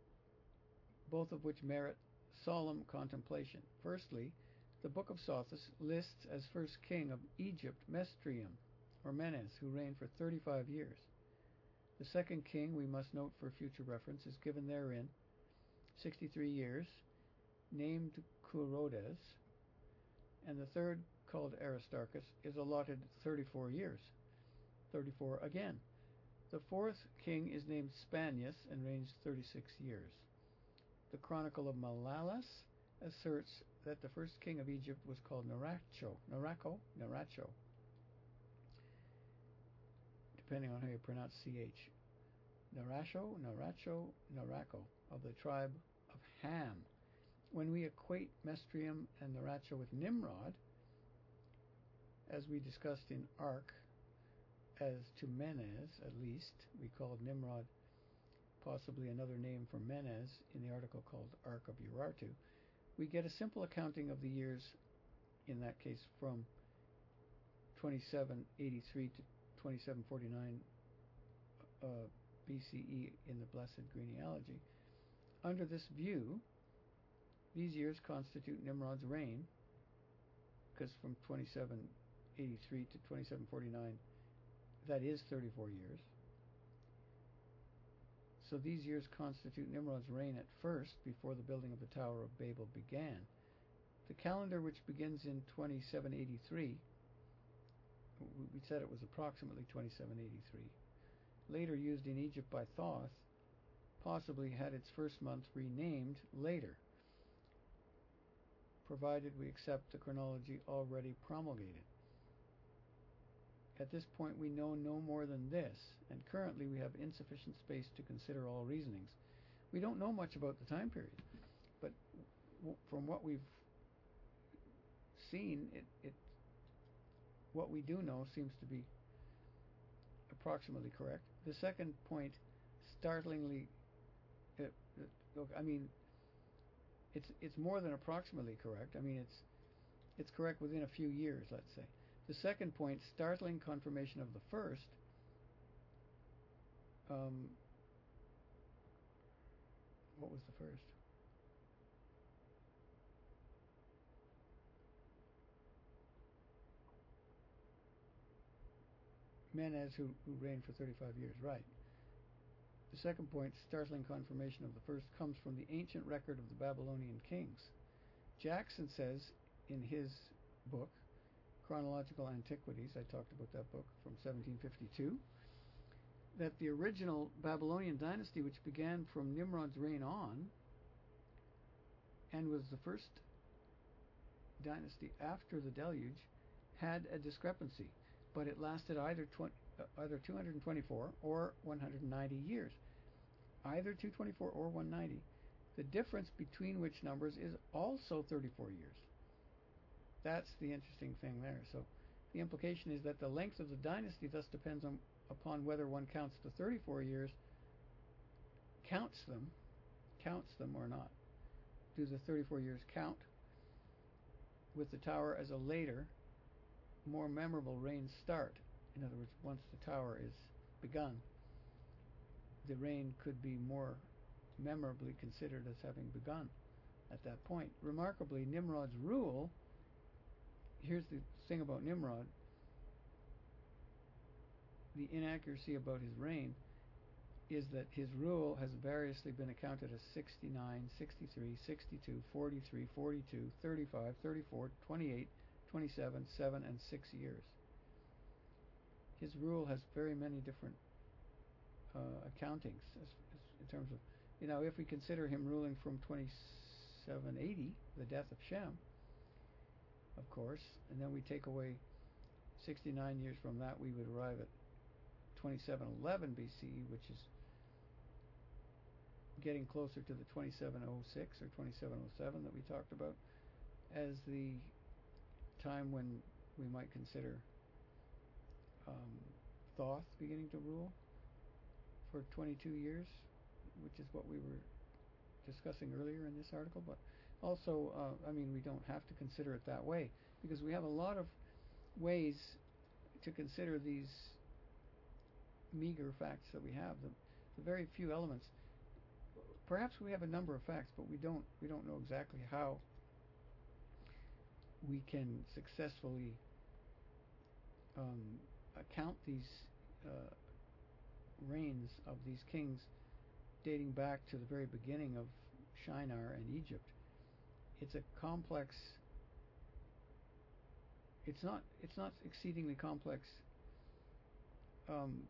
both of which merit solemn contemplation. Firstly, the Book of Sothis lists as first king of Egypt Mestrium, or Menes, who reigned for thirty-five years. The second king, we must note for future reference, is given therein, sixty-three years, named Kurodes, and the third, called Aristarchus, is allotted thirty-four years. thirty-four again. The fourth king is named Spanius and reigns thirty-six years. The Chronicle of Malalas asserts that the first king of Egypt was called Naracho, Naraco, Naracho, depending on how you pronounce C H. Narasho, Naracho, Narako of the tribe of Ham. When we equate Mestrium and Naracho with Nimrod, as we discussed in Ark, as to Menes, at least, we called Nimrod possibly another name for Menes in the article called Ark of Urartu, we get a simple accounting of the years, in that case from twenty-seven eighty-three to twenty-seven forty-nine uh, B C E in the Blessed Genealogy. Under this view, these years constitute Nimrod's reign, because from twenty-seven eighty-three to twenty-seven forty-nine, that is thirty-four years. So these years constitute Nimrod's reign at first, before the building of the Tower of Babel began. The calendar, which begins in twenty-seven eighty-three, we said it was approximately twenty-seven eighty-three, later used in Egypt by Thoth, possibly had its first month renamed later, provided we accept the chronology already promulgated. At this point we know no more than this, and currently we have insufficient space to consider all reasonings. We don't know much about the time period, but w from what we've seen, it, it what we do know seems to be approximately correct. The second point, startlingly, it, it, look, I mean, it's it's more than approximately correct. I mean, it's it's correct within a few years, let's say. The second point, startling confirmation of the first, um, what was the first? Menes, who, who reigned for thirty-five years, right. The second point, startling confirmation of the first, comes from the ancient record of the Babylonian kings. Jackson says in his book, Chronological Antiquities, I talked about that book, from seventeen fifty-two, that the original Babylonian dynasty, which began from Nimrod's reign on, and was the first dynasty after the deluge, had a discrepancy, but it lasted either twenty, uh, either two hundred twenty-four or one hundred ninety years. Either two hundred twenty-four or one hundred ninety. The difference between which numbers is also thirty-four years. That's the interesting thing there. So the implication is that the length of the dynasty thus depends on upon whether one counts the thirty-four years, counts them, counts them or not. Do the thirty-four years count with the tower as a later, more memorable reign start? In other words, once the tower is begun, the reign could be more memorably considered as having begun at that point. Remarkably, Nimrod's rule, here's the thing about Nimrod, the inaccuracy about his reign is that his rule has variously been accounted as sixty-nine, sixty-three, sixty-two, forty-three, forty-two, thirty-five, thirty-four, twenty-eight, twenty-seven, seven, and six years. His rule has very many different uh, accountings as, as in terms of, you know, if we consider him ruling from twenty-seven eighty, the death of Shem, of course, and then we take away sixty-nine years from that, we would arrive at twenty-seven eleven B C E, which is getting closer to the twenty-seven oh six or twenty-seven oh seven that we talked about as the time when we might consider um, Thoth beginning to rule for twenty-two years, which is what we were discussing earlier in this article. But also, uh, I mean, we don't have to consider it that way, because we have a lot of ways to consider these meager facts that we have, the, the very few elements. Perhaps we have a number of facts, but we don't we don't know exactly how we can successfully um, account these uh, reigns of these kings dating back to the very beginning of Shinar and Egypt. It's a complex, it's not it's not exceedingly complex. Um,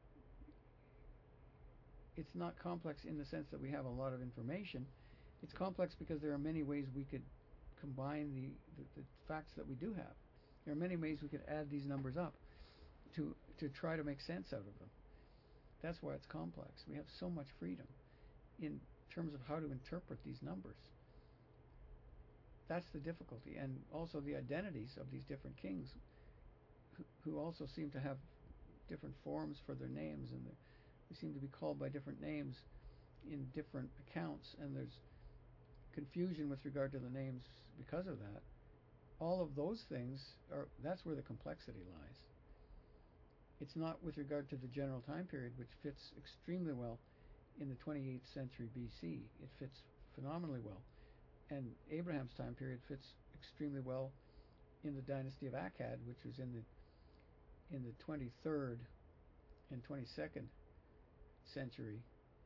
it's not complex in the sense that we have a lot of information. It's complex because there are many ways we could combine the, the, the facts that we do have. There are many ways we could add these numbers up to to try to make sense out of them. That's why it's complex. We have so much freedom in terms of how to interpret these numbers. That's the difficulty, and also the identities of these different kings, who, who also seem to have different forms for their names, and they seem to be called by different names in different accounts, and there's confusion with regard to the names because of that. All of those things are, that's where the complexity lies. It's not with regard to the general time period, which fits extremely well in the twenty-eighth century B C. It fits phenomenally well. And Abraham's time period fits extremely well in the dynasty of Akkad, which was in the in the twenty-third and twenty-second century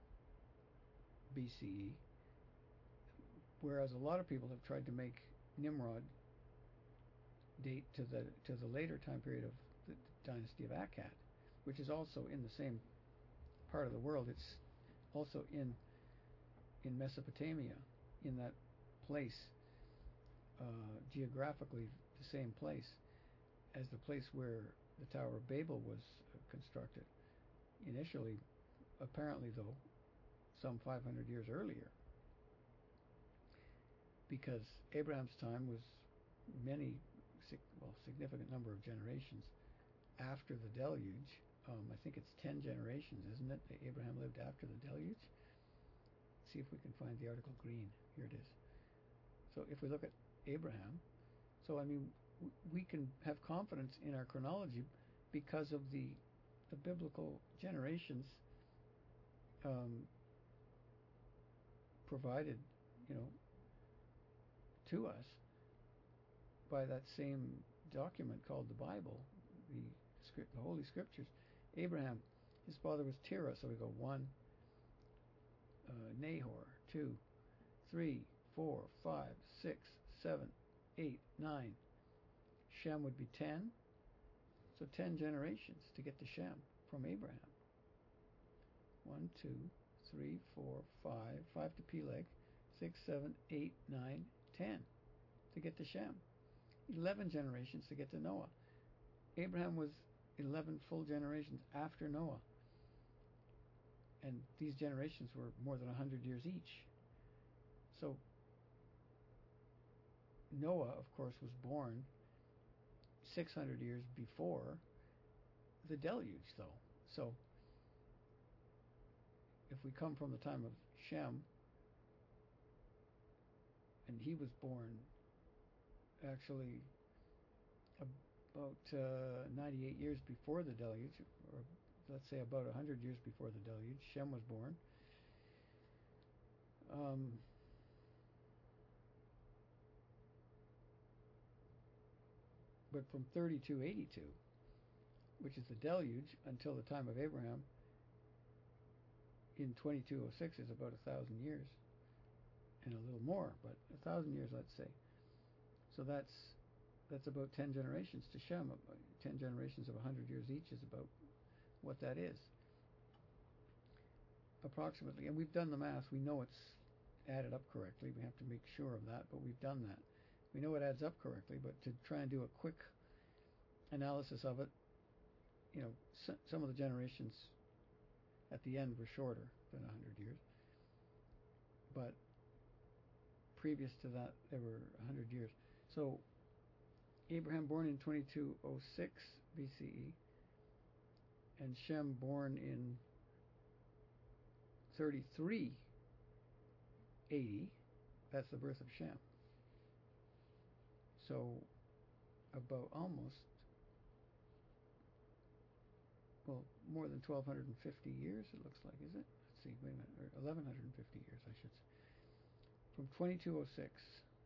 B C E, whereas a lot of people have tried to make Nimrod date to the to the later time period of the dynasty of Akkad, which is also in the same part of the world. It's also in in Mesopotamia, in that place, uh, geographically the same place as the place where the Tower of Babel was uh, constructed. Initially, apparently though, some five hundred years earlier, because Abraham's time was many, well, significant number of generations after the deluge. Um, I think it's ten generations, isn't it, that Abraham lived after the deluge? Let's see if we can find the article green. Here it is. So if we look at Abraham, so I mean, we can have confidence in our chronology because of the the biblical generations um, provided, you know, to us by that same document called the Bible, the script, the Holy Scriptures. Abraham, his father was Terah, so we go one, uh, Nahor, two, three, four, five, six, seven, eight, nine. Shem would be ten. So ten generations to get to Shem from Abraham. One, two, three, four, five, five to Peleg, six, seven, eight, nine, ten to get to Shem. Eleven generations to get to Noah. Abraham was eleven full generations after Noah. And these generations were more than a hundred years each. So Noah, of course, was born six hundred years before the deluge, though. So if we come from the time of Shem, and he was born actually about uh, ninety-eight years before the deluge, or let's say about one hundred years before the deluge, Shem was born. Um, but from thirty-two eighty-two, which is the deluge, until the time of Abraham, in twenty-two oh six is about a thousand years, and a little more, but a thousand years, let's say. So that's that's about ten generations to Shem. Ten generations of a hundred years each is about what that is, approximately. And we've done the math. We know it's added up correctly. We have to make sure of that, but we've done that. We know it adds up correctly, but to try and do a quick analysis of it, you know, so, some of the generations at the end were shorter than a hundred years, but previous to that, there were a hundred years. So Abraham born in twenty-two oh six B C E, and Shem born in thirty-three eighty. That's the birth of Shem. So about almost, well, more than twelve fifty years, it looks like, is it? Let's see, wait a minute, or eleven fifty years, I should say. From twenty-two oh six,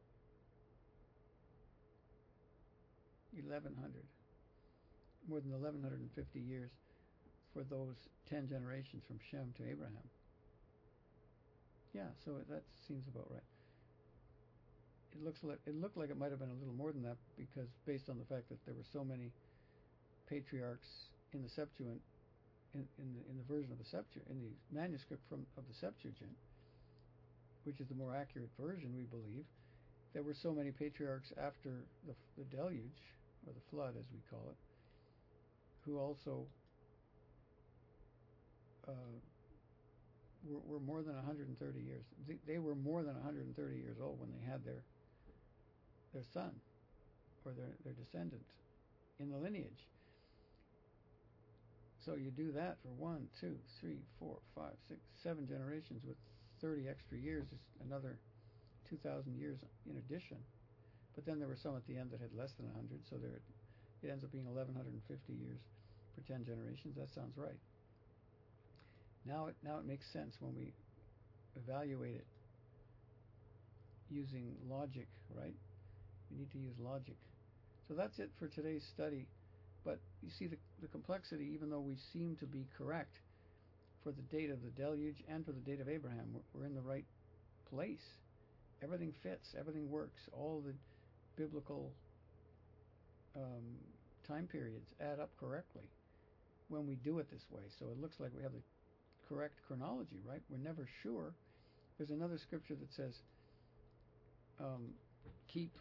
eleven hundred, more than eleven fifty years for those ten generations from Shem to Abraham. Yeah, so that seems about right. It looks like it looked like it might have been a little more than that, because based on the fact that there were so many patriarchs in the Septuagint, in, in the in the version of the Septuagint, in the manuscript from of the Septuagint, which is the more accurate version, we believe, there were so many patriarchs after the, the deluge, or the flood as we call it, who also uh, were, were more than one hundred thirty years. They, they were more than one hundred thirty years old when they had their their son or their, their descendant in the lineage. So you do that for one, two, three, four, five, six, seven generations with thirty extra years, is another two thousand years in addition. But then there were some at the end that had less than one hundred, so there it ends up being eleven fifty years for ten generations. That sounds right. Now it now it makes sense when we evaluate it using logic, right? We need to use logic. So that's it for today's study. But you see the, the complexity, even though we seem to be correct for the date of the deluge and for the date of Abraham, we're, we're in the right place. Everything fits, everything works. All the biblical um, time periods add up correctly when we do it this way. So it looks like we have the correct chronology, right? We're never sure. There's another scripture that says, um, keep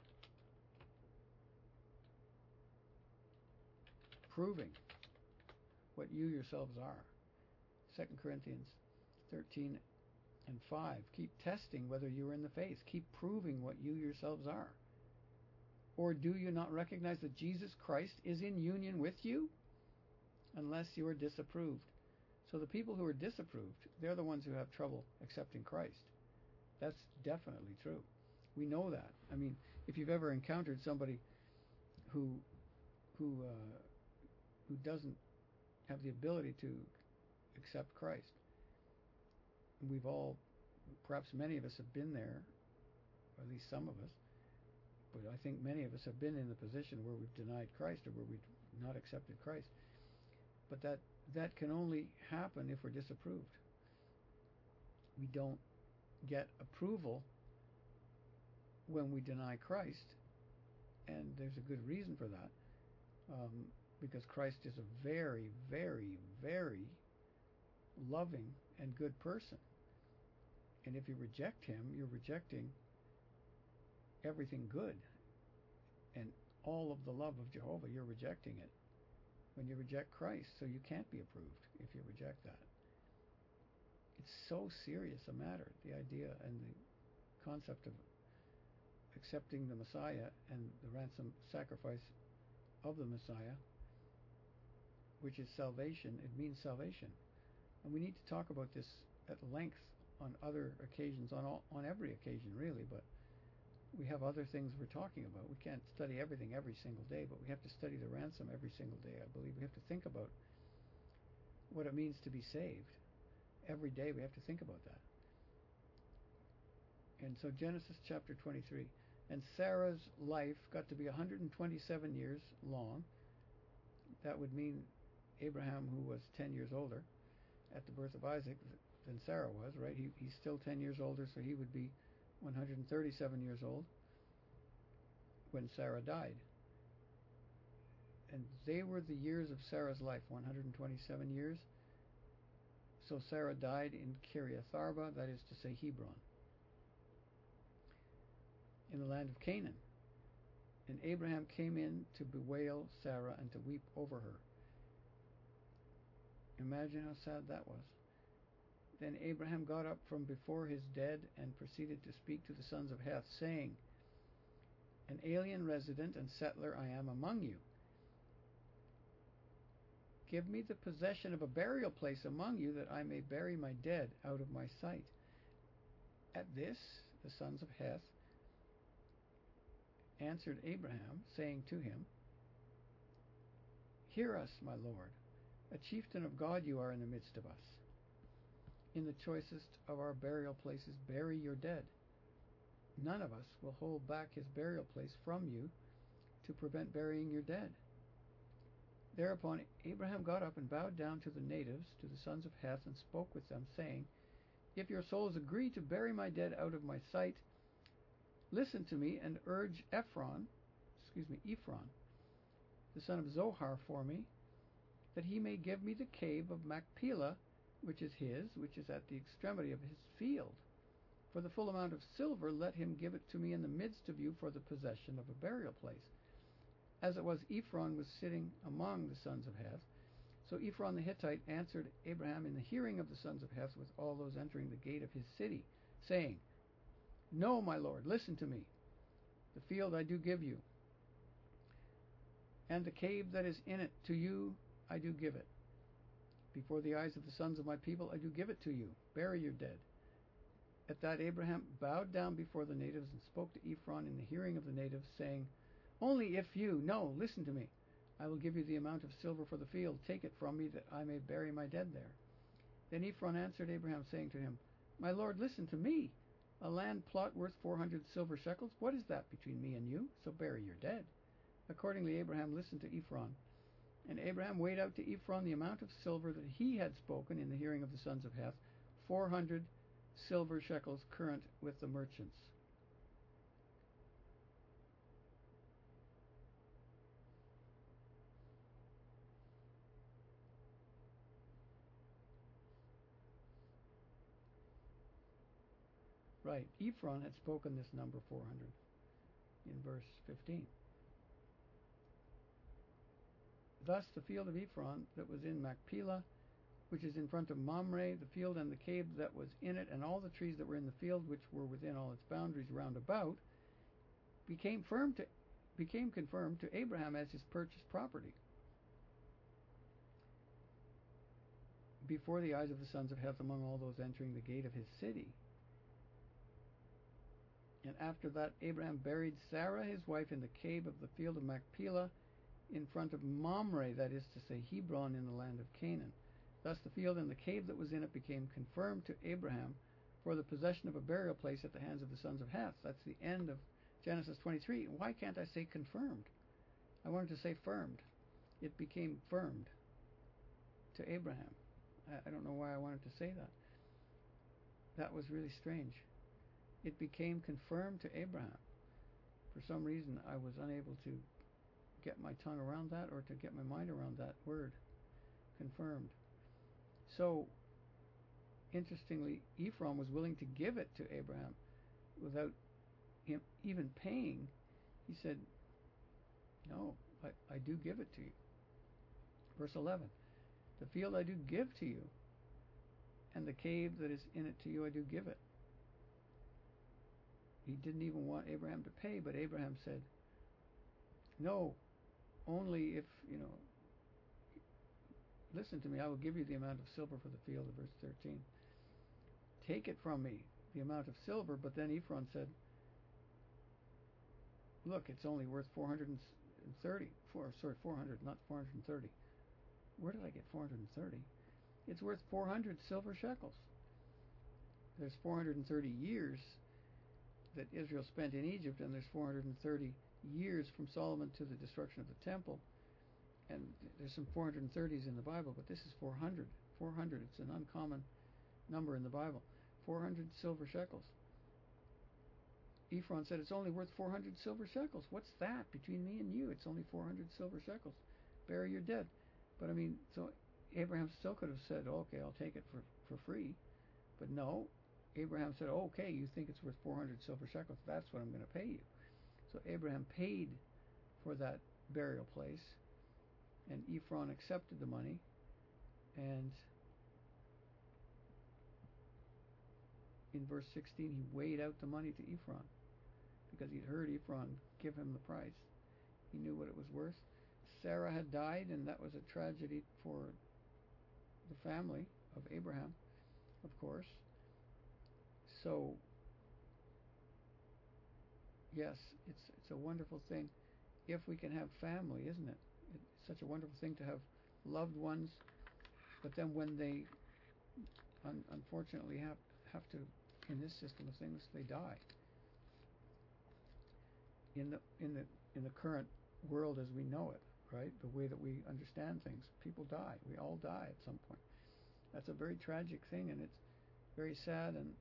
proving what you yourselves are. Second Corinthians thirteen and five. Keep testing whether you are in the faith. Keep proving what you yourselves are. Or do you not recognize that Jesus Christ is in union with you? Unless you are disapproved. So the people who are disapproved, they're the ones who have trouble accepting Christ. That's definitely true. We know that. I mean, if you've ever encountered somebody who who uh, who doesn't have the ability to accept Christ, we've all, perhaps many of us have been there, or at least some of us, but I think many of us have been in the position where we've denied Christ or where we've not accepted Christ. But that that can only happen if we're disapproved. We don't get approval when we deny Christ, and there's a good reason for that, um, because Christ is a very, very, very loving and good person. And if you reject him, you're rejecting everything good and all of the love of Jehovah. You're rejecting it when you reject Christ, so you can't be approved if you reject that. It's so serious a matter, the idea and the concept of accepting the Messiah and the ransom sacrifice of the Messiah, which is salvation. It means salvation. And we need to talk about this at length on other occasions, on all, on every occasion really, but we have other things we're talking about. We can't study everything every single day, but we have to study the ransom every single day, I believe. We have to think about what it means to be saved. Every day we have to think about that. And so Genesis chapter twenty-three. And Sarah's life got to be one hundred twenty-seven years long. That would mean Abraham, who was ten years older at the birth of Isaac than Sarah was, right? He, he's still ten years older, so he would be one hundred thirty-seven years old when Sarah died. And they were the years of Sarah's life, one hundred twenty-seven years. So Sarah died in Kiriath Arba, that is to say Hebron, in the land of Canaan. And Abraham came in to bewail Sarah and to weep over her. Imagine how sad that was. Then Abraham got up from before his dead and proceeded to speak to the sons of Heth, saying, An alien resident and settler I am among you. Give me the possession of a burial place among you, that I may bury my dead out of my sight. At this, the sons of Heth answered Abraham, saying to him, Hear us, my lord. A chieftain of God you are in the midst of us. In the choicest of our burial places bury your dead. None of us will hold back his burial place from you to prevent burying your dead. Thereupon Abraham got up and bowed down to the natives, to the sons of Heth, and spoke with them, saying, If your souls agree to bury my dead out of my sight, listen to me and urge Ephron, excuse me, Ephron, the son of Zohar, for me, that he may give me the cave of Machpelah, which is his, which is at the extremity of his field. For the full amount of silver let him give it to me in the midst of you for the possession of a burial place. As it was, Ephron was sitting among the sons of Heth, So Ephron the Hittite answered Abraham in the hearing of the sons of Heth with all those entering the gate of his city, saying, No, my lord, listen to me. The field I do give you, and the cave that is in it to you I do give it. Before the eyes of the sons of my people I do give it to you. Bury your dead. At that Abraham bowed down before the natives and spoke to Ephron in the hearing of the natives, saying, Only if you, no, listen to me. I will give you the amount of silver for the field. Take it from me, that I may bury my dead there. Then Ephron answered Abraham, saying to him, My lord, listen to me. A land plot worth four hundred silver shekels? What is that between me and you? So bury your dead. Accordingly Abraham listened to Ephron. And Abraham weighed out to Ephron the amount of silver that he had spoken in the hearing of the sons of Heth, four hundred silver shekels current with the merchants. Right, Ephron had spoken this number four hundred in verse fifteen. Thus the field of Ephron that was in Machpelah, which is in front of Mamre, the field and the cave that was in it, and all the trees that were in the field, which were within all its boundaries round about, became firm to became confirmed to Abraham as his purchased property before the eyes of the sons of Heth among all those entering the gate of his city. And after that Abraham buried Sarah his wife in the cave of the field of Machpelah in front of Mamre, that is to say Hebron, in the land of Canaan. Thus the field and the cave that was in it became confirmed to Abraham for the possession of a burial place at the hands of the sons of Heth. That's the end of Genesis twenty-three. Why can't I say confirmed? I wanted to say firmed. It became firmed to Abraham. I, I don't know why I wanted to say that. That was really strange. It became confirmed to Abraham. For some reason I was unable to get my tongue around that, or to get my mind around that word, confirmed. So, interestingly, Ephron was willing to give it to Abraham without him even paying. He said, no, I, I do give it to you. Verse eleven, the field I do give to you, and the cave that is in it to you I do give it. He didn't even want Abraham to pay, but Abraham said, no, only if, you know, listen to me, I will give you the amount of silver for the field, of verse thirteen. Take it from me, the amount of silver. But then Ephron said, look, it's only worth four hundred thirty. Four, sorry, four hundred, not four hundred thirty. Where did I get four hundred thirty? It's worth four hundred silver shekels. There's four hundred thirty years that Israel spent in Egypt, and there's four hundred thirty years from Solomon to the destruction of the temple. And there's some four hundred thirties in the Bible, but this is four hundred. four hundred, it's an uncommon number in the Bible. four hundred silver shekels. Ephron said, it's only worth four hundred silver shekels. What's that between me and you? It's only four hundred silver shekels. Bury your dead. But I mean, so Abraham still could have said, okay, I'll take it for, for free. But no, Abraham said, okay, you think it's worth four hundred silver shekels, that's what I'm going to pay you. So Abraham paid for that burial place, and Ephron accepted the money, and in verse sixteen he weighed out the money to Ephron, because he'd heard Ephron give him the price. He knew what it was worth. Sarah had died, and that was a tragedy for the family of Abraham, of course. So yes, it's it's a wonderful thing if we can have family, isn't it? It's such a wonderful thing to have loved ones, but then when they un- unfortunately have have to, in this system of things, they die. In the in the in the current world as we know it, right? The way that we understand things, people die. We all die at some point. That's a very tragic thing, and it's very sad. And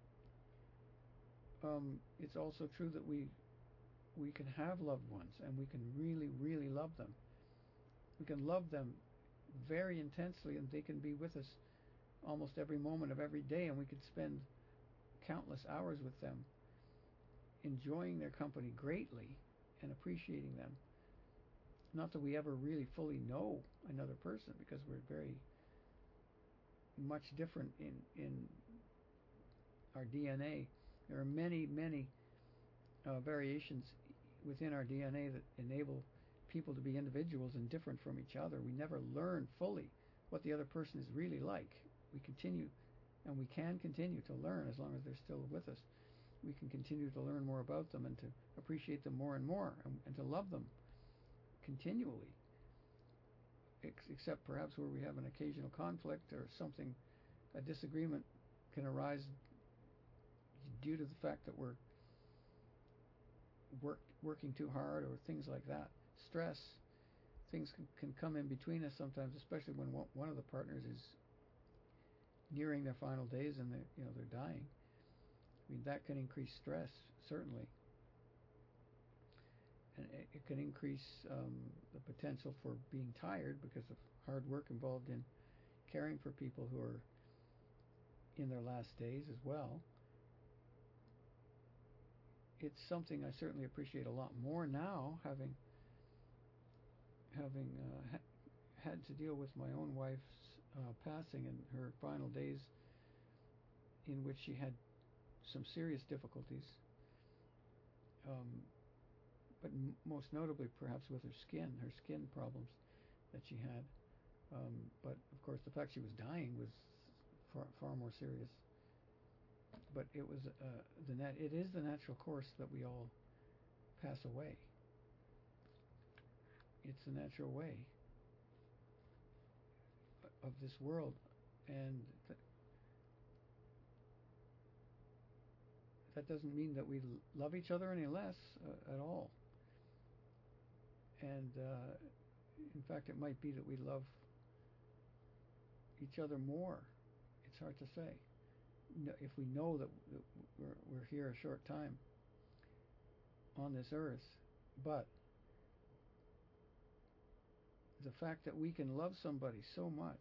um, it's also true that we we can have loved ones, and we can really, really love them. We can love them very intensely, and they can be with us almost every moment of every day, and we could spend countless hours with them, enjoying their company greatly and appreciating them. not that we ever really fully know another person, because we're very much different in in our D N A. There are many, many uh, variations within our D N A that enable people to be individuals and different from each other. We never learn fully what the other person is really like. We continue, and we can continue to learn as long as they're still with us. We can continue to learn more about them and to appreciate them more and more, and, and to love them continually. Ex- except perhaps where we have an occasional conflict or something, a disagreement can arise due to the fact that we're work, working too hard or things like that. Stress, things can, can come in between us sometimes, especially when one of the partners is nearing their final days and they're, you know, they're dying. I mean, that can increase stress, certainly. And it, it can increase um, the potential for being tired because of hard work involved in caring for people who are in their last days as well. It's something I certainly appreciate a lot more now, having having uh, ha- had to deal with my own wife's uh, passing and her final days, in which she had some serious difficulties, um, but m- most notably perhaps with her skin, her skin problems that she had. Um, but of course, the fact she was dying was far, far more serious. But it was uh, the nat- it is the natural course that we all pass away. It's the natural way of this world, and th- that doesn't mean that we l- love each other any less uh, at all. And uh, in fact, it might be that we love each other more. It's hard to say. No, if we know that we're, we're here a short time on this earth, but the fact that we can love somebody so much,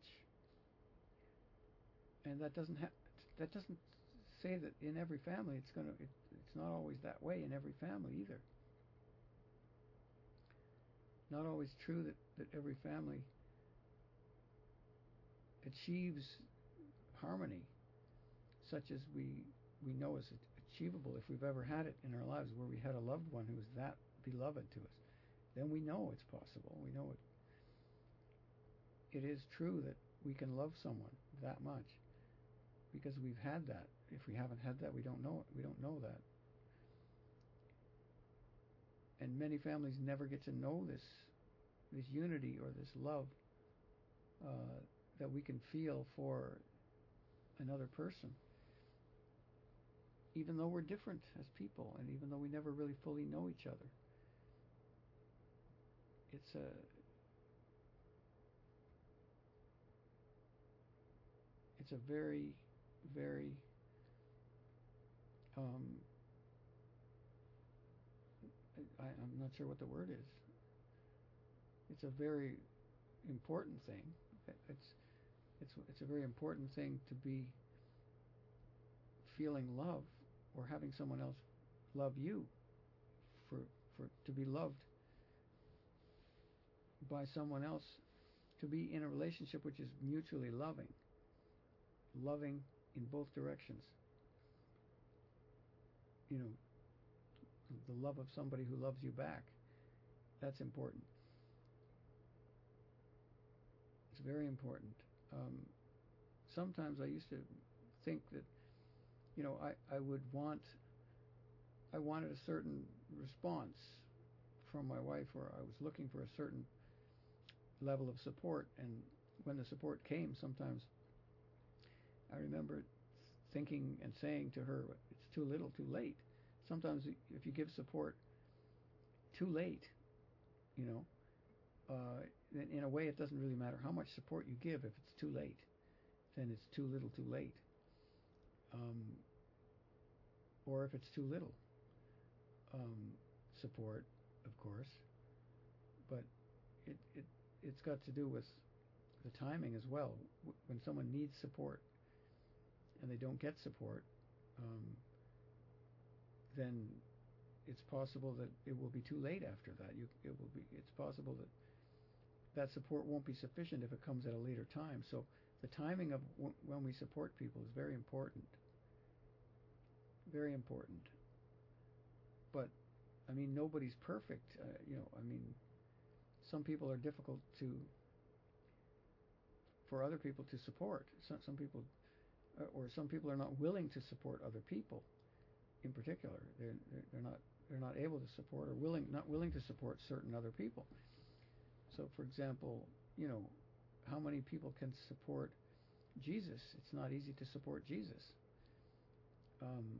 and that doesn't ha- that doesn't say that in every family it's gonna it, it's not always that way in every family either. Not always true that, that every family achieves harmony such as we we know is achievable if we've ever had it in our lives, where we had a loved one who was that beloved to us. Then we know it's possible. We know it. It is true that we can love someone that much because we've had that. If we haven't had that, we don't know it. We don't know that. And many families never get to know this this unity or this love uh, that we can feel for another person, even though we're different as people, and even though we never really fully know each other. It's a it's a very, very um, I, I'm not sure what the word is. It's a very important thing. It's it's it's a very important thing to be feeling love or having someone else love you, for for to be loved by someone else, to be in a relationship which is mutually loving, loving in both directions. You know, the love of somebody who loves you back. That's important. It's very important. Um, sometimes I used to think that, you know, I, I would want, I wanted a certain response from my wife, or I was looking for a certain level of support, and when the support came, sometimes I remember thinking and saying to her, it's too little, too late. Sometimes if you give support too late, you know, uh, in a way it doesn't really matter how much support you give. If it's too late, then it's too little, too late. Um, or if it's too little um, support, of course, but it, it, it's got to do with the timing as well. When someone needs support and they don't get support, um, then it's possible that it will be too late after that. You, it will be. It's possible that that support won't be sufficient if it comes at a later time. So the timing of w- when we support people is very important. Very important. But, I mean, nobody's perfect. Uh, you know, I mean, some people are difficult to, for other people to support. Some, some people, uh, or some people are not willing to support other people. In particular, they're, they're they're not they're not able to support or willing not willing to support certain other people. So, for example, you know, how many people can support Jesus? It's not easy to support Jesus. Um,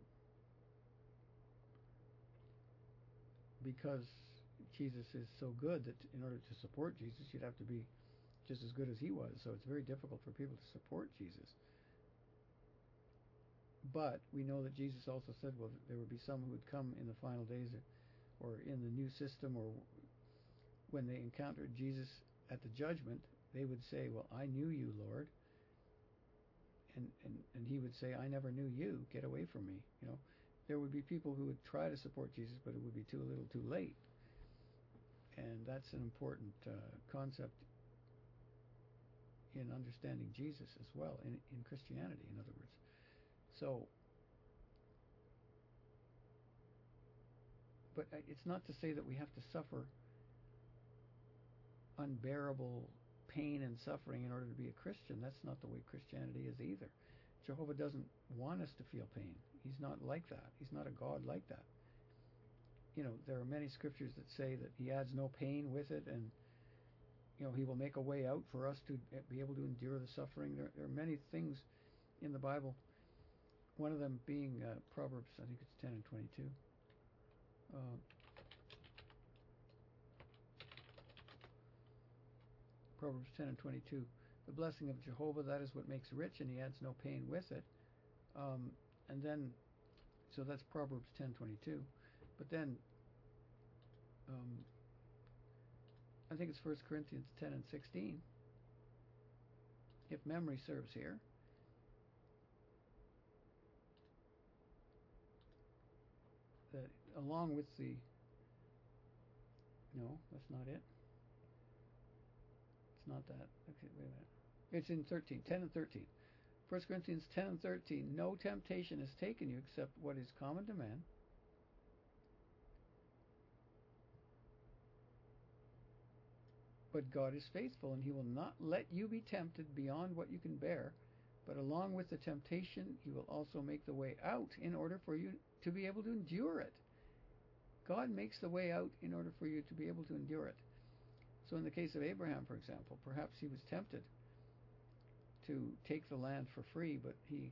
because Jesus is so good that in order to support Jesus, you'd have to be just as good as he was. So it's very difficult for people to support Jesus. But we know that Jesus also said, well, there would be some who would come in the final days, or in the new system, or when they encountered Jesus at the judgment, they would say, well, I knew you, Lord. And, and, and he would say, I never knew you. Get away from me. You know, there would be people who would try to support Jesus, but it would be too little too late. And that's an important uh, concept in understanding Jesus as well, in, in Christianity, in other words. So, but it's not to say that we have to suffer unbearable pain and suffering in order to be a Christian. That's not the way Christianity is either. Jehovah doesn't want us to feel pain. He's not like that. He's not a God like that. You know, there are many scriptures that say that he adds no pain with it, and you know, he will make a way out for us to be able to endure the suffering. There, there are many things in the Bible. One of them being uh, Proverbs, I think it's ten and twenty-two. Uh, Proverbs ten and twenty-two. The blessing of Jehovah, that is what makes rich, and he adds no pain with it. Um, and then, so that's Proverbs ten twenty-two. But then, um, I think it's First Corinthians ten and sixteen. If memory serves here. That along with the, no, that's not it. It's not that. Okay, wait a minute. It's in thirteen, ten and thirteen. First Corinthians ten and thirteen. No temptation has taken you except what is common to man. But God is faithful, and he will not let you be tempted beyond what you can bear. But along with the temptation, he will also make the way out in order for you to be able to endure it. God makes the way out in order for you to be able to endure it. So in the case of Abraham, for example, perhaps he was tempted to take the land for free, but he,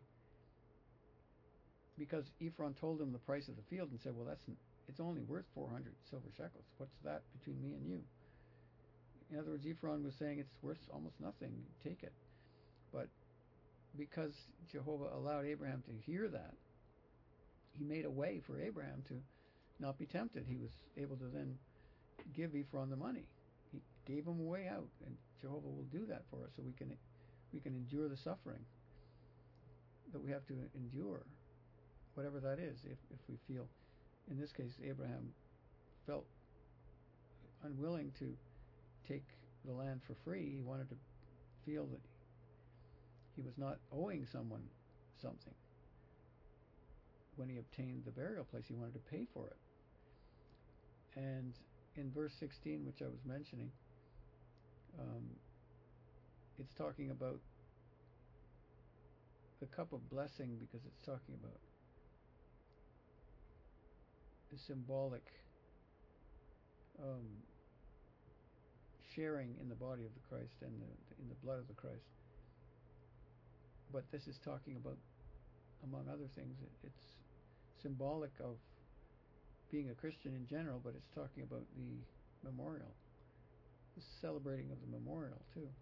because Ephron told him the price of the field and said, well, that's it's only worth four hundred silver shekels. What's that between me and you? In other words, Ephron was saying it's worth almost nothing. Take it. But because Jehovah allowed Abraham to hear that, he made a way for Abraham to not be tempted. He was able to then give Ephron the money. He gave him a way out, and Jehovah will do that for us, so we can we can endure the suffering that we have to endure, whatever that is. If if we feel, in this case, Abraham felt unwilling to take the land for free. He wanted to feel that he was not owing someone something. When he obtained the burial place, he wanted to pay for it. And in verse sixteen, which I was mentioning, um, it's talking about the cup of blessing, because it's talking about the symbolic um, sharing in the body of the Christ and the, in the blood of the Christ. But this is talking about, among other things, it, it's symbolic of being a Christian in general, but it's talking about the memorial, the celebrating of the memorial too.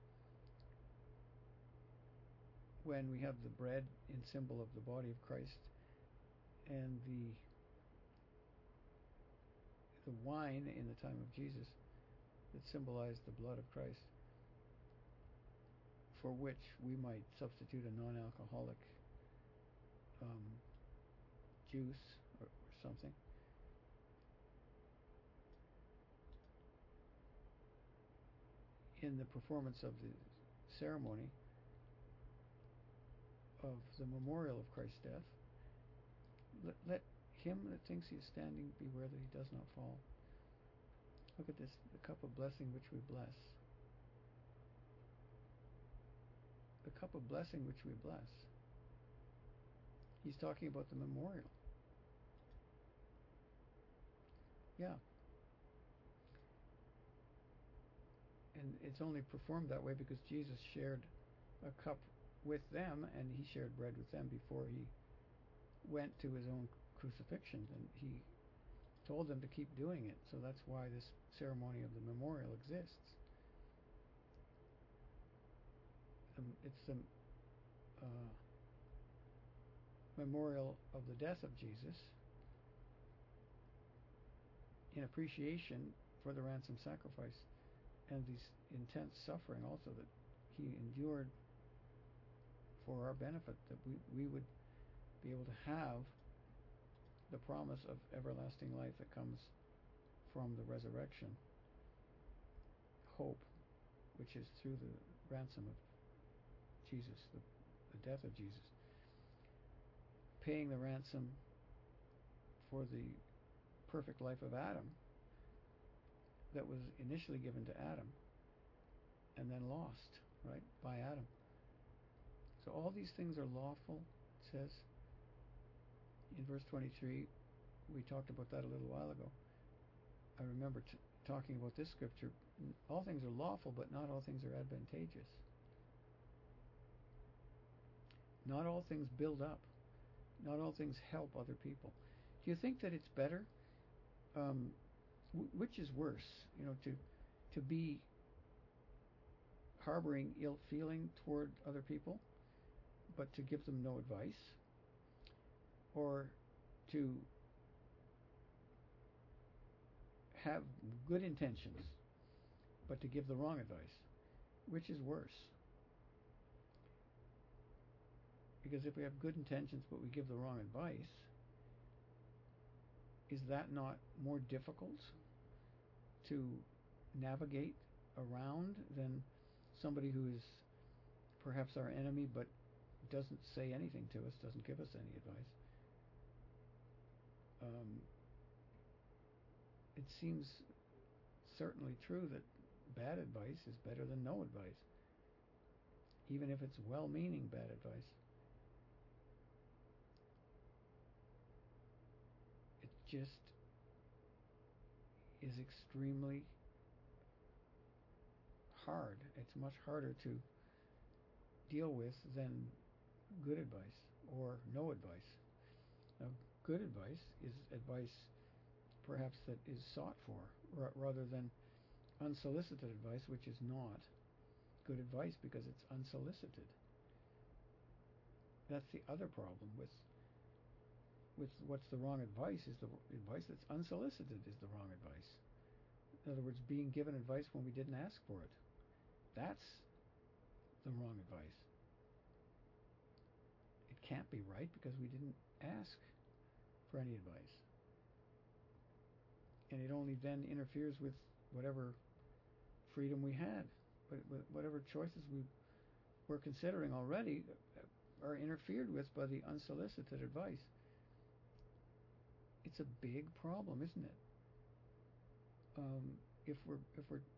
When we have the bread in symbol of the body of Christ, and the the wine in the time of Jesus that symbolized the blood of Christ, for which we might substitute a non-alcoholic um, juice or, or something. in the performance of the ceremony of the memorial of Christ's death, let, let him that thinks he is standing beware that he does not fall. Look at this, the cup of blessing which we bless. The cup of blessing which we bless. He's talking about the memorial. Yeah. And it's only performed that way because Jesus shared a cup with them, and he shared bread with them before he went to his own crucifixion, and he told them to keep doing it. So that's why this ceremony of the memorial exists. Um, it's the uh, memorial of the death of Jesus in appreciation for the ransom sacrifice and the intense suffering also that he endured for our benefit, that we, we would be able to have the promise of everlasting life that comes from the resurrection hope, which is through the ransom of Jesus, the, the death of Jesus, paying the ransom for the perfect life of Adam that was initially given to Adam and then lost, right, by Adam. So all these things are lawful, it says in verse twenty-three. We talked about that a little while ago. I remember t- talking about this scripture. All things are lawful, but not all things are advantageous. Not all things build up. Not all things help other people. Do you think that it's better? Um, w- which is worse? You know, to to be harboring ill feeling toward other people, but to give them no advice, or to have good intentions, but to give the wrong advice? Which is worse? Because if we have good intentions but we give the wrong advice, is that not more difficult to navigate around than somebody who is perhaps our enemy but doesn't say anything to us, doesn't give us any advice? Um, it seems certainly true that bad advice is better than no advice, even if it's well-meaning bad advice. It just is extremely hard. It's much harder to deal with than good advice or no advice. Now, good advice is advice perhaps that is sought for, r- rather than unsolicited advice, which is not good advice because it's unsolicited. That's the other problem with with what's the wrong advice. Is the advice that's unsolicited is the wrong advice. In other words, being given advice when we didn't ask for it. That's the wrong advice. It can't be right because we didn't ask for any advice. And it only then interferes with whatever freedom we had. But whatever choices we were considering already are interfered with by the unsolicited advice. It's a big problem, isn't it? Um, if we're if we're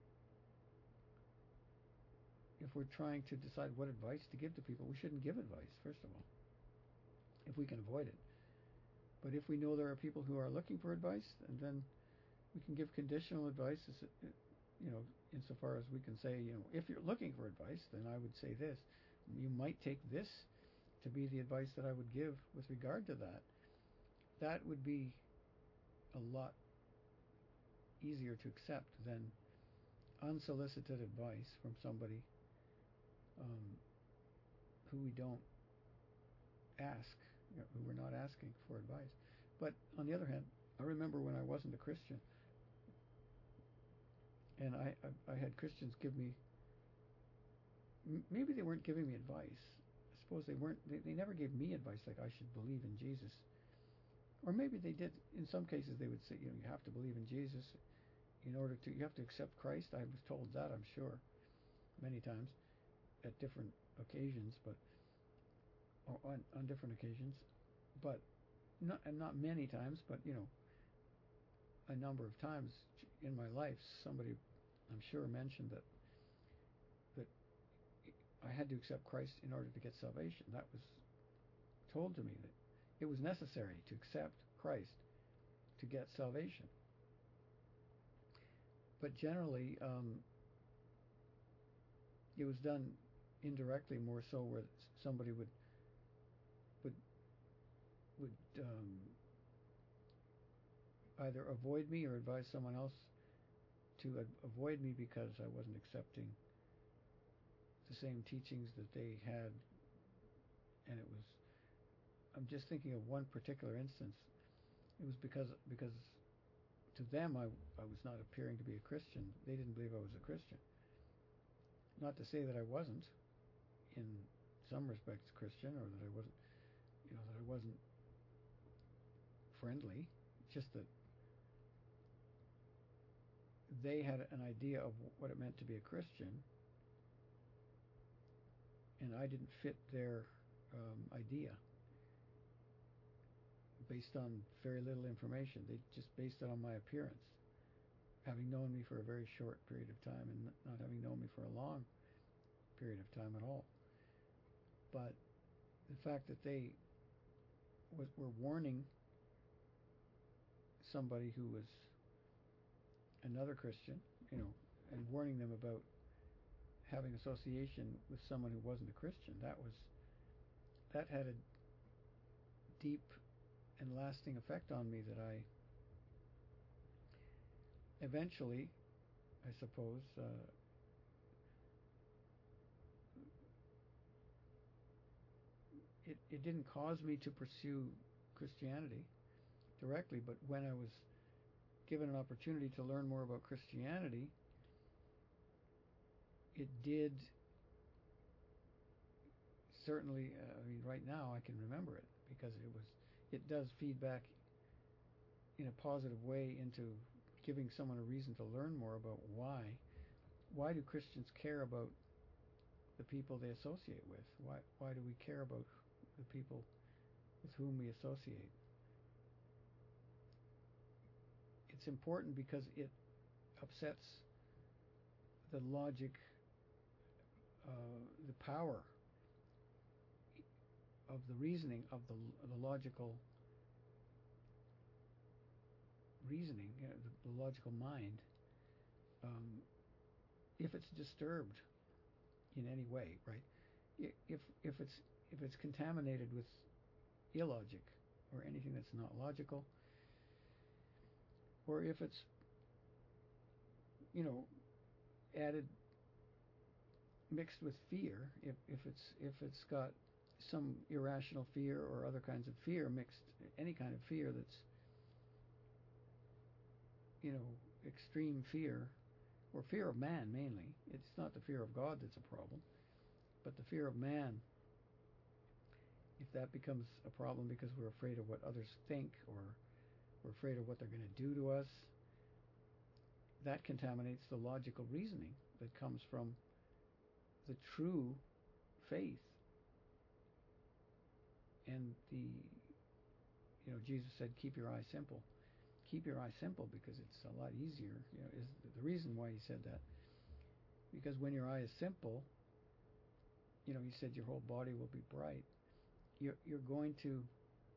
if we're trying to decide what advice to give to people, we shouldn't give advice, first of all, if we can avoid it. But if we know there are people who are looking for advice, and then we can give conditional advice, you know, insofar as we can say, you know, if you're looking for advice, then I would say this. You might take this to be the advice that I would give with regard to that. That would be a lot easier to accept than unsolicited advice from somebody um, who we don't ask, you know, who we're not asking for advice. But on the other hand, I remember when I wasn't a Christian, and I, I, I had Christians give me, m- maybe they weren't giving me advice. I suppose they weren't, they, they never gave me advice like I should believe in Jesus. Or maybe they did. In some cases they would say, you know, you have to believe in Jesus in order to, you have to accept Christ. I was told that, I'm sure, many times at different occasions, but or on, on different occasions, but not and not many times, but you know, a number of times in my life, somebody, I'm sure, mentioned that that I had to accept Christ in order to get salvation. That was told to me, that it was necessary to accept Christ to get salvation. But generally, um, it was done indirectly, more so, where somebody would would would um, either avoid me or advise someone else to ad- avoid me because I wasn't accepting the same teachings that they had. And it was, I'm just thinking of one particular instance. It was because because to them I, I was not appearing to be a Christian. They didn't believe I was a Christian. Not to say that I wasn't, in some respects, Christian, or that I wasn't, you know, that I wasn't friendly. Just that they had an idea of what it meant to be a Christian, and I didn't fit their um, idea, based on very little information. They just based it on my appearance, having known me for a very short period of time and not having known me for a long period of time at all. But the fact that they was, were warning somebody who was another Christian, you know, and warning them about having association with someone who wasn't a Christian, that was that had a deep and lasting effect on me, that I eventually, I suppose, uh, it, it didn't cause me to pursue Christianity directly, but when I was given an opportunity to learn more about Christianity, it did certainly, uh, I mean, right now I can remember it, because it was, it does feed back in a positive way into giving someone a reason to learn more about why. Why do Christians care about the people they associate with? Why why do we care about the people with whom we associate? It's important because it upsets the logic, uh, the power of the reasoning, of the, the logical reasoning, you know, the, the logical mind, um, if it's disturbed in any way, right? If if it's if it's contaminated with illogic or anything that's not logical, or if it's, you know, added, mixed with fear, if if it's if it's got some irrational fear or other kinds of fear mixed, any kind of fear that's, you know, extreme fear, or fear of man mainly. It's not the fear of God that's a problem, but the fear of man. If that becomes a problem because we're afraid of what others think, or we're afraid of what they're going to do to us, that contaminates the logical reasoning that comes from the true faith. And the, you know, Jesus said, keep your eyes simple. Keep your eyes simple because it's a lot easier. You know, is the reason why he said that. Because when your eye is simple, you know, he said your whole body will be bright. You're, you're going to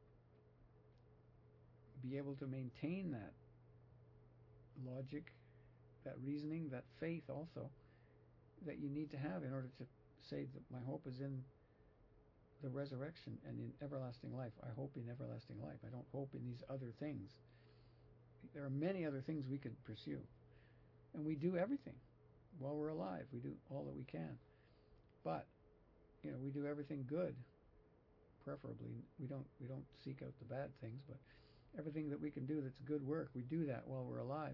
be able to maintain that logic, that reasoning, that faith also, that you need to have in order to say that my hope is in the resurrection and in everlasting life. I hope in everlasting life. I don't hope in these other things. There are many other things we could pursue, and we do everything while we're alive. We do all that we can, but you know, we do everything good. Preferably, we don't we don't seek out the bad things, but everything that we can do that's good work, we do that while we're alive.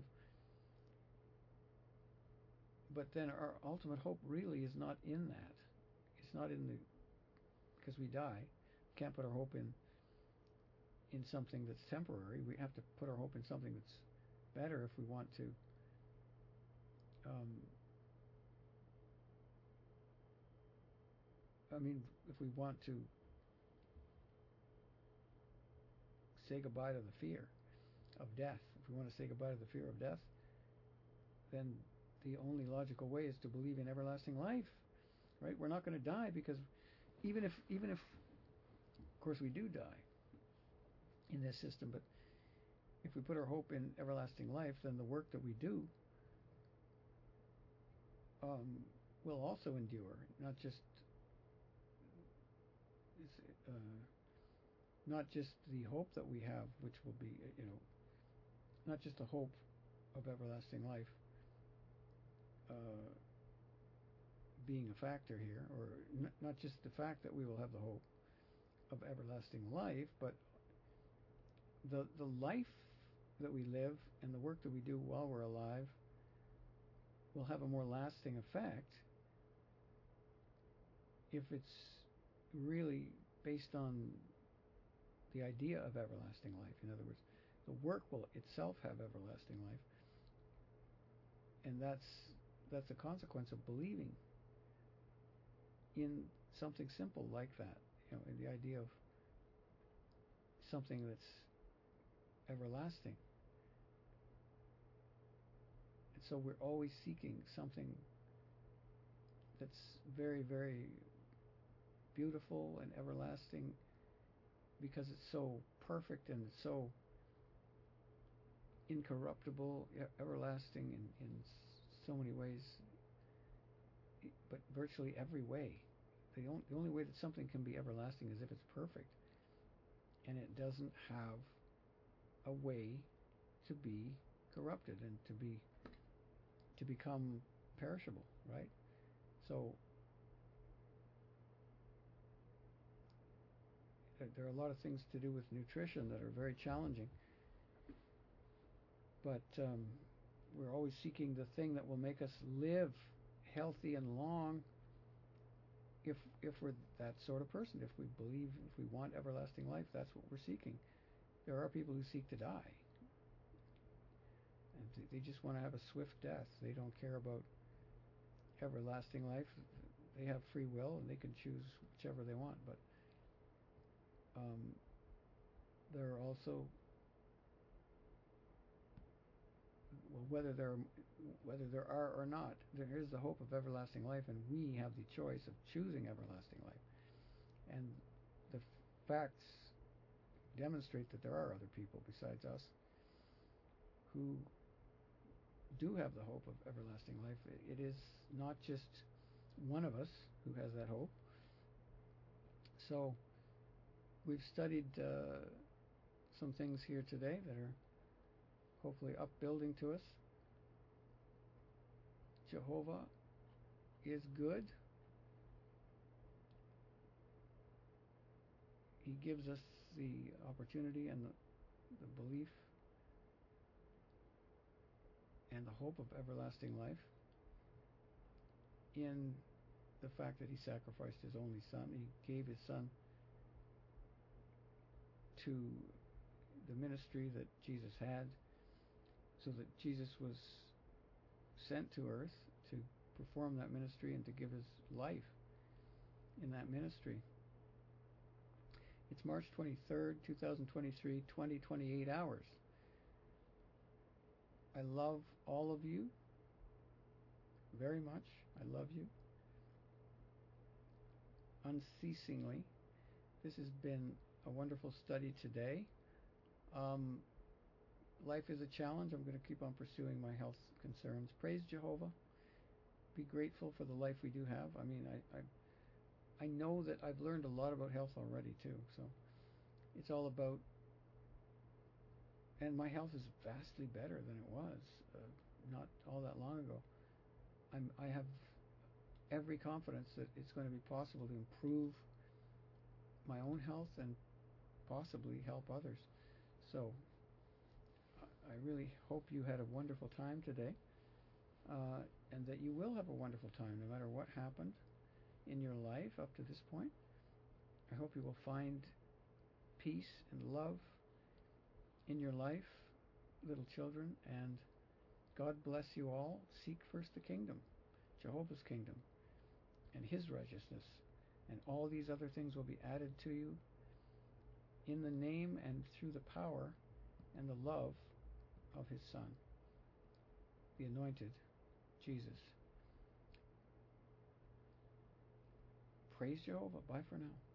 But then our ultimate hope really is not in that. It's not in the, because we die. We can't put our hope in in something that's temporary. We have to put our hope in something that's better if we want to Um, I mean, if we want to say goodbye to the fear of death, if we want to say goodbye to the fear of death, then the only logical way is to believe in everlasting life, right? We're not going to die, because even if, even if, of course, we do die in this system, but if we put our hope in everlasting life, then the work that we do um, will also endure, not just uh, not just the hope that we have, which will be, you know, not just the hope of everlasting life uh, being a factor here, or n- not just the fact that we will have the hope of everlasting life, but the the life that we live and the work that we do while we're alive will have a more lasting effect if it's really based on the idea of everlasting life. In other words, the work will itself have everlasting life, and that's that's a consequence of believing in something simple like that. You know, in the idea of something that's everlasting. And so we're always seeking something that's very, very beautiful and everlasting, because it's so perfect and it's so incorruptible, e- everlasting in, in so many ways, but virtually every way. The only, the only way that something can be everlasting is if it's perfect, and it doesn't have a way to be corrupted and to be to become perishable, right? So there are a lot of things to do with nutrition that are very challenging, but um, we're always seeking the thing that will make us live healthy and long, if if we're that sort of person. If we believe, if we want everlasting life, that's what we're seeking. There are people who seek to die, and they just want to have a swift death. They don't care about everlasting life. They have free will and they can choose whichever they want, but um, there are also, well, whether there whether there are or not, there is the hope of everlasting life, and we have the choice of choosing everlasting life. And the facts demonstrate that there are other people besides us who do have the hope of everlasting life. It is not just one of us who has that hope. So we've studied uh, some things here today that are hopefully upbuilding to us. Jehovah is good. He gives us the opportunity and the, the belief and the hope of everlasting life in the fact that he sacrificed his only son. He gave his son to the ministry that Jesus had, so that Jesus was sent to earth to perform that ministry and to give his life in that ministry. It's March twenty-third, twenty twenty-three, twenty twenty-eight hours. I love all of you very much. I love you unceasingly. This has been a wonderful study today. Um, life is a challenge. I'm going to keep on pursuing my health concerns. Praise Jehovah. Be grateful for the life we do have. I mean, I, I I know that I've learned a lot about health already too. So it's all about, and my health is vastly better than it was uh, not all that long ago. I'm I have every confidence that it's going to be possible to improve my own health and possibly help others. So I really hope you had a wonderful time today, uh, and that you will have a wonderful time no matter what happened in your life up to this point. I hope you will find peace and love in your life, little children, and God bless you all. Seek first the kingdom, Jehovah's kingdom, and his righteousness, and all these other things will be added to you in the name and through the power and the love of his Son, the anointed Jesus. Praise Jehovah. Bye for now.